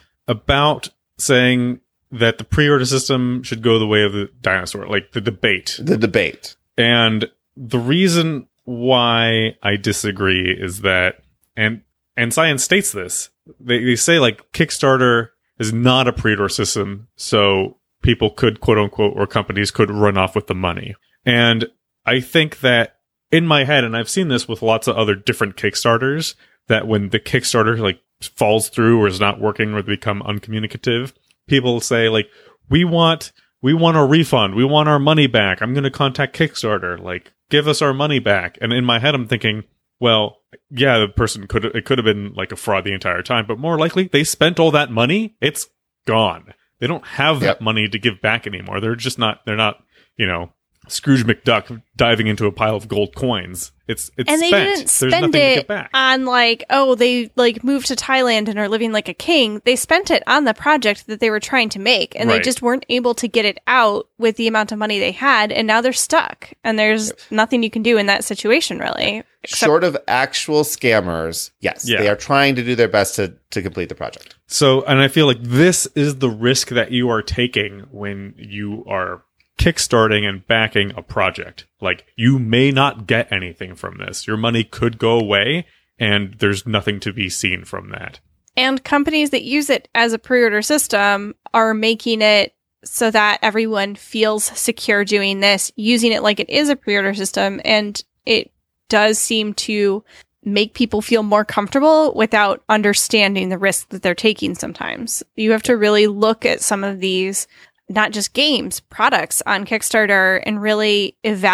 About saying that the pre-order system should go the way of the dinosaur, like the debate. The debate. And the reason why I disagree is that, and Cyan states this, they say like Kickstarter is not a pre-order system, so people could, quote unquote, or companies could run off with the money. And I think that in my head, and I've seen this with lots of other different Kickstarters, that when the Kickstarter like falls through or is not working or they become uncommunicative, people say like, we want a refund. We want our money back. I'm going to contact Kickstarter. Like, give us our money back. And in my head, I'm thinking, well, yeah, the person could have been like a fraud the entire time, but more likely they spent all that money. It's gone. They don't have that money to give back anymore. They're not, Scrooge McDuck diving into a pile of gold coins. It's and spent. They didn't spend it on like, they like moved to Thailand and are living like a king. They spent it on the project that they were trying to make, and they just weren't able to get it out with the amount of money they had, and now they're stuck. And there's nothing you can do in that situation, really. Short of actual scammers, yes, they are trying to do their best to complete the project. So, and I feel like this is the risk that you are taking when you are kickstarting and backing a project. Like, you may not get anything from this. Your money could go away, and there's nothing to be seen from that. And companies that use it as a pre-order system are making it so that everyone feels secure doing this, using it like it is a pre-order system, and it does seem to make people feel more comfortable without understanding the risk that they're taking sometimes. You have to really look at some of these, not just games, products on Kickstarter, and really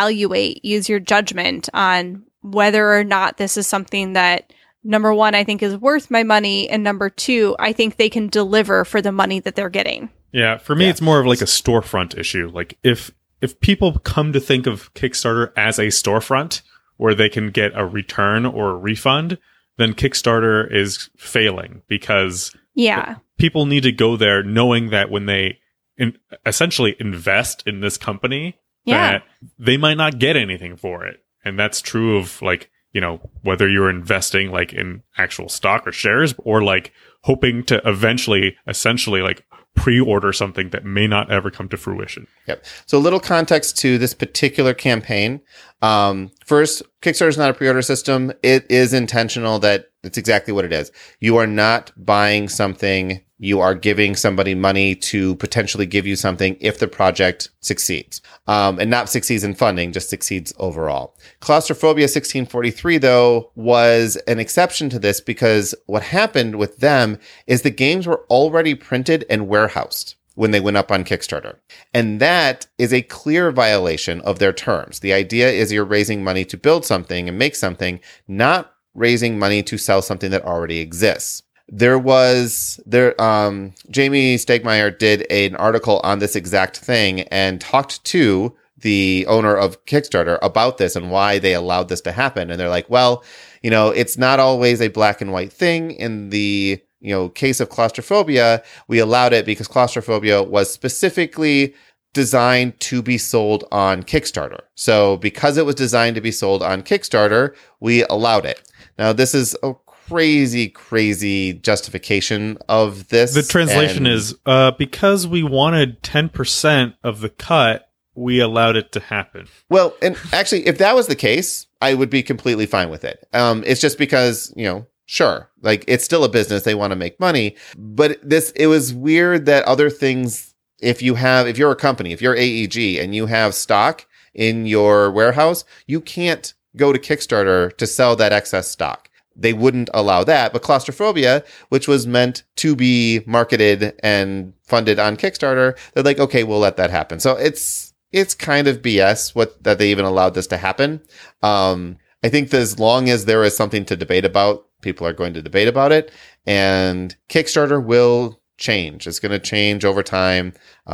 use your judgment on whether or not this is something that, number one, I think is worth my money, and number two, I think they can deliver for the money that they're getting. Yeah, for me, it's more of like a storefront issue. Like, if people come to think of Kickstarter as a storefront where they can get a return or a refund, then Kickstarter is failing, because people need to go there knowing that when they essentially invest in this company, that they might not get anything for it. And that's true of like, whether you're investing like in actual stock or shares, or like hoping to eventually essentially like pre-order something that may not ever come to fruition. Yep. So a little context to this particular campaign. First, Kickstarter is not a pre-order system. It is intentional that it's exactly what it is. You are not buying something. You are giving somebody money to potentially give you something if the project succeeds. And not succeeds in funding, just succeeds overall. Claustrophobia 1643, though, was an exception to this, because what happened with them is the games were already printed and warehoused when they went up on Kickstarter. And that is a clear violation of their terms. The idea is you're raising money to build something and make something, not raising money to sell something that already exists. Jamie Stegmaier did an article on this exact thing and talked to the owner of Kickstarter about this and why they allowed this to happen. And they're like, well, it's not always a black and white thing. In the case of Claustrophobia, we allowed it because Claustrophobia was specifically designed to be sold on Kickstarter. So because it was designed to be sold on Kickstarter, we allowed it. Now, this is crazy justification of this. The translation and- is, because we wanted 10% of the cut, we allowed it to happen. Well, and actually, if that was the case, I would be completely fine with it. It's just because, sure, like it's still a business. They want to make money. But it was weird that other things, if you're a company, if you're AEG and you have stock in your warehouse, you can't go to Kickstarter to sell that excess stock. They wouldn't allow that. But Claustrophobia, which was meant to be marketed and funded on Kickstarter, they're like, okay, we'll let that happen. So it's kind of BS that they even allowed this to happen. I think that as long as there is something to debate about, people are going to debate about it, and Kickstarter will change. It's going to change over time.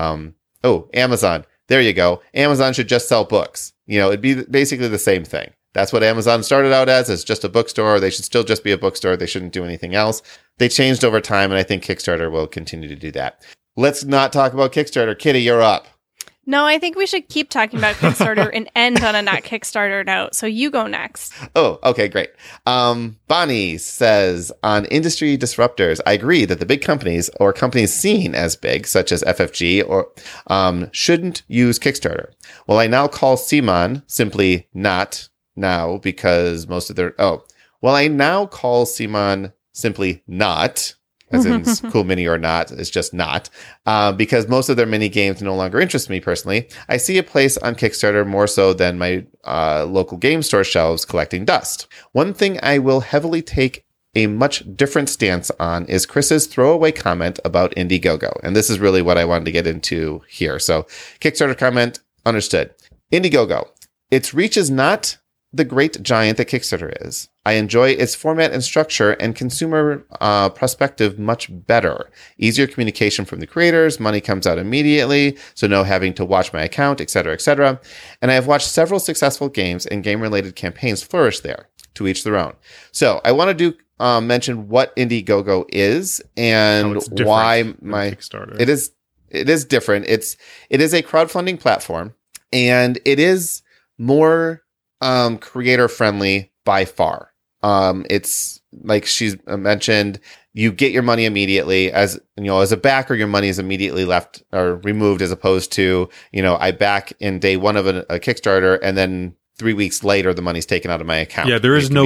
Amazon. There you go. Amazon should just sell books. It'd be basically the same thing. That's what Amazon started out as just a bookstore. They should still just be a bookstore. They shouldn't do anything else. They changed over time, and I think Kickstarter will continue to do that. Let's not talk about Kickstarter. Kitty, you're up. No, I think we should keep talking about Kickstarter and end on a not Kickstarter note. So you go next. Oh, okay, great. Bonnie says, on industry disruptors, I agree that the big companies or companies seen as big, such as FFG, shouldn't use Kickstarter. Well, I now call CMON simply not now because most of their... I now call CMON simply not... as in Cool Mini or not, it's just not. Because most of their mini games no longer interest me personally. I see a place on Kickstarter more so than my local game store shelves collecting dust. One thing I will heavily take a much different stance on is Chris's throwaway comment about Indiegogo. And this is really what I wanted to get into here. So Kickstarter comment, understood. Indiegogo. Its reach is not the great giant that Kickstarter is. I enjoy its format and structure and consumer perspective much better. Easier communication from the creators, money comes out immediately, so no having to watch my account, etc., etc. And I have watched several successful games and game-related campaigns flourish there. To each their own. So I want to mention what Indiegogo is and why my Kickstarter. It is different. It is a crowdfunding platform, and it is more creator friendly by far. It's like she's mentioned, you get your money immediately. As a backer, your money is immediately left or removed, as opposed to, I back in day one of a Kickstarter, and then 3 weeks later, the money's taken out of my account. Yeah, there is no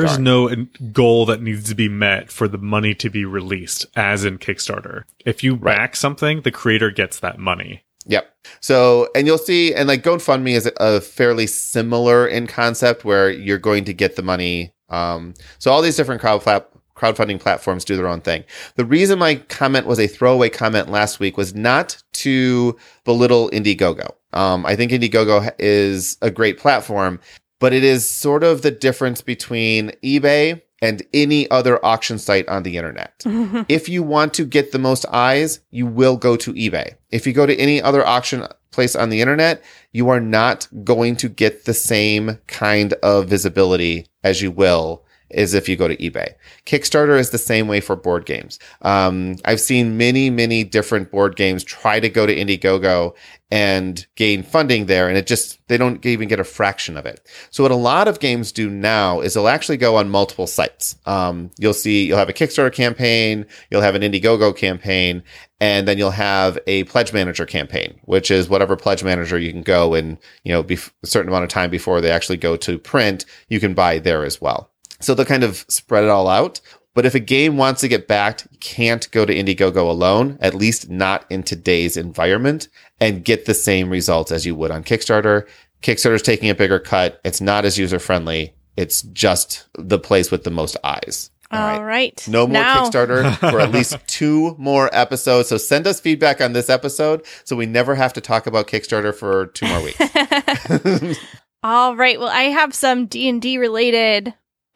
goal that needs to be met for the money to be released, as in Kickstarter. If you back something, the creator gets that money. Yep. So, and you'll see, and like GoFundMe is a fairly similar in concept where you're going to get the money. So all these different crowdfunding platforms do their own thing. The reason my comment was a throwaway comment last week was not to belittle Indiegogo. I think Indiegogo is a great platform, but it is sort of the difference between eBay and any other auction site on the internet. If you want to get the most eyes, you will go to eBay. If you go to any other auction place on the internet, you are not going to get the same kind of visibility as you will as if you go to eBay. Kickstarter is the same way for board games. I've seen many different board games try to go to Indiegogo and gain funding there, and they don't even get a fraction of it. So what a lot of games do now is they'll actually go on multiple sites. You'll have a Kickstarter campaign, you'll have an Indiegogo campaign, and then you'll have a Pledge Manager campaign, which is whatever Pledge Manager you can go and, a certain amount of time before they actually go to print, you can buy there as well. So they'll kind of spread it all out. But if a game wants to get backed, you can't go to Indiegogo alone, at least not in today's environment, and get the same results as you would on Kickstarter. Kickstarter's taking a bigger cut. It's not as user-friendly. It's just the place with the most eyes. All right. No more Kickstarter for at least 2 more episodes. So send us feedback on this episode so we never have to talk about Kickstarter for 2 more weeks. All right. Well, I have some D&D related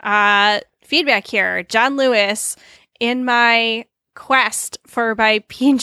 feedback here. John Lewis, in my quest for my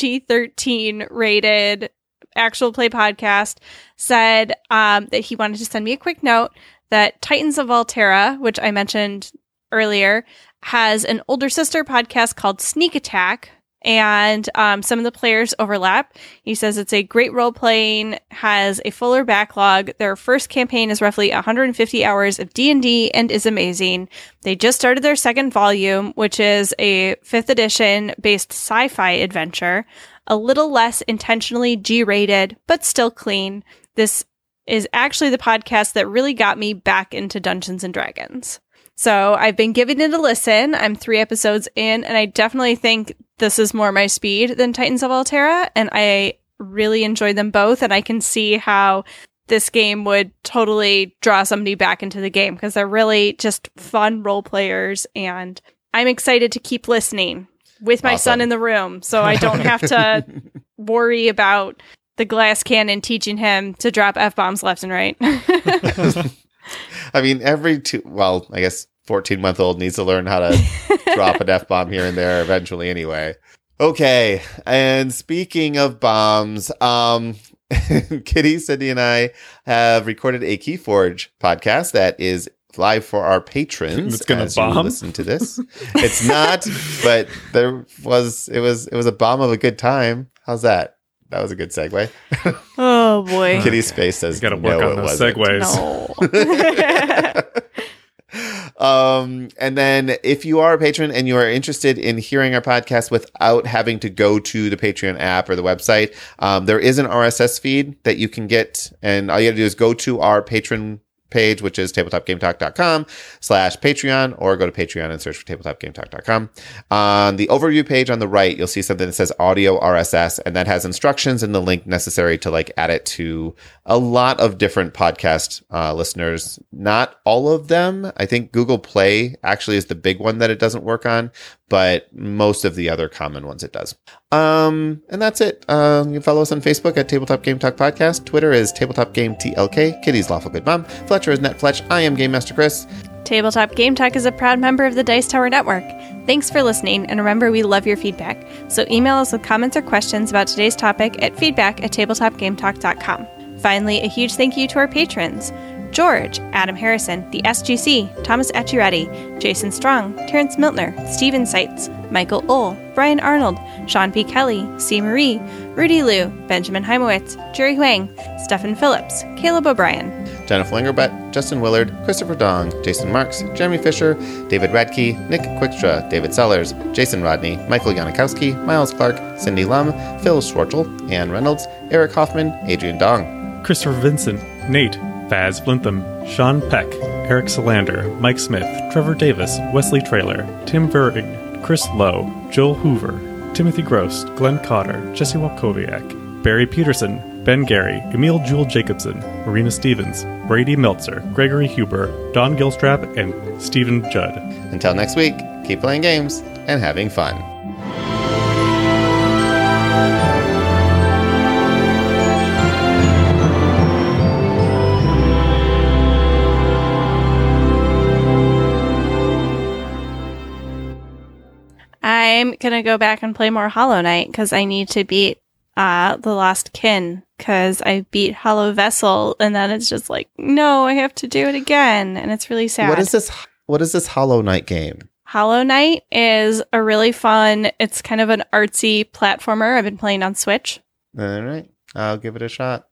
PG-13 rated actual play podcast, said that he wanted to send me a quick note that Titans of Altera, which I mentioned earlier, has an older sister podcast called Sneak Attack, and some of the players overlap. He says it's a great role playing, has a fuller backlog. Their first campaign is roughly 150 hours of D&D and is amazing. They just started their second volume, which is a 5th edition based sci-fi adventure, a little less intentionally G-rated, but still clean. This is actually the podcast that really got me back into Dungeons and Dragons. So I've been giving it a listen. I'm 3 episodes in, and I definitely think this is more my speed than Titans of Altera, and I really enjoyed them both, and I can see how this game would totally draw somebody back into the game, because they're really just fun role players, and I'm excited to keep listening with my son in the room, so I don't have to worry about the glass cannon teaching him to drop F-bombs left and right. I mean, every 14-month-old needs to learn how to drop an F-bomb here and there eventually anyway. Okay, and speaking of bombs, Kitty, Cindy, and I have recorded a Keyforge podcast that is live for our patrons. It's gonna as bomb? you listen to this. It's not, but it was a bomb of a good time. How's that? That was a good segue. Oh boy. Kitty's face says, You gotta work no, on it those wasn't. segues. No. And then if you are a patron and you are interested in hearing our podcast without having to go to the Patreon app or the website, there is an RSS feed that you can get. And all you have to do is go to our patron page, which is tabletopgametalk.com/Patreon, or go to Patreon and search for tabletopgametalk.com. On the overview page on the right, you'll see something that says audio RSS, and that has instructions and the link necessary to add it to a lot of different podcast listeners. Not all of them. I think Google Play actually is the big one that it doesn't work on, but most of the other common ones it does. And that's it. You can follow us on Facebook at Tabletop Game Talk Podcast. Twitter is Tabletop Game TLK. Kitty's Lawful Good Mom. Fletcher is NetFletch. I am Game Master Chris. Tabletop Game Talk is a proud member of the Dice Tower Network. Thanks for listening, and remember, we love your feedback. So email us with comments or questions about today's topic at feedback@tabletopgametalk.com. Finally, a huge thank you to our patrons: George, Adam Harrison, the SGC, Thomas Etcheretti, Jason Strong, Terrence Miltner, Steven Seitz, Michael Ull, Brian Arnold, Sean P. Kelly, C. Marie, Rudy Liu, Benjamin Heimowitz, Jerry Huang, Stephen Phillips, Caleb O'Brien, Jennifer Lingerbett, Justin Willard, Christopher Dong, Jason Marks, Jeremy Fisher, David Radke, Nick Quickstra, David Sellers, Jason Rodney, Michael Yanikowski, Miles Clark, Cindy Lum, Phil Schwartzel, Ann Reynolds, Eric Hoffman, Adrian Dong, Christopher Vincent, Nate, Vaz Blintham, Sean Peck, Eric Solander, Mike Smith, Trevor Davis, Wesley Traylor, Tim Verrig, Chris Lowe, Joel Hoover, Timothy Gross, Glenn Cotter, Jesse Walkowiak, Barry Peterson, Ben Gary, Emil Jewel Jacobson, Marina Stevens, Brady Meltzer, Gregory Huber, Don Gilstrap, and Stephen Judd. Until next week, keep playing games and having fun. I'm going to go back and play more Hollow Knight because I need to beat The Lost Kin, because I beat Hollow Vessel, and then it's just like, no, I have to do it again, and it's really sad. What is this Hollow Knight game? Hollow Knight is a really fun, it's kind of an artsy platformer I've been playing on Switch. All right, I'll give it a shot.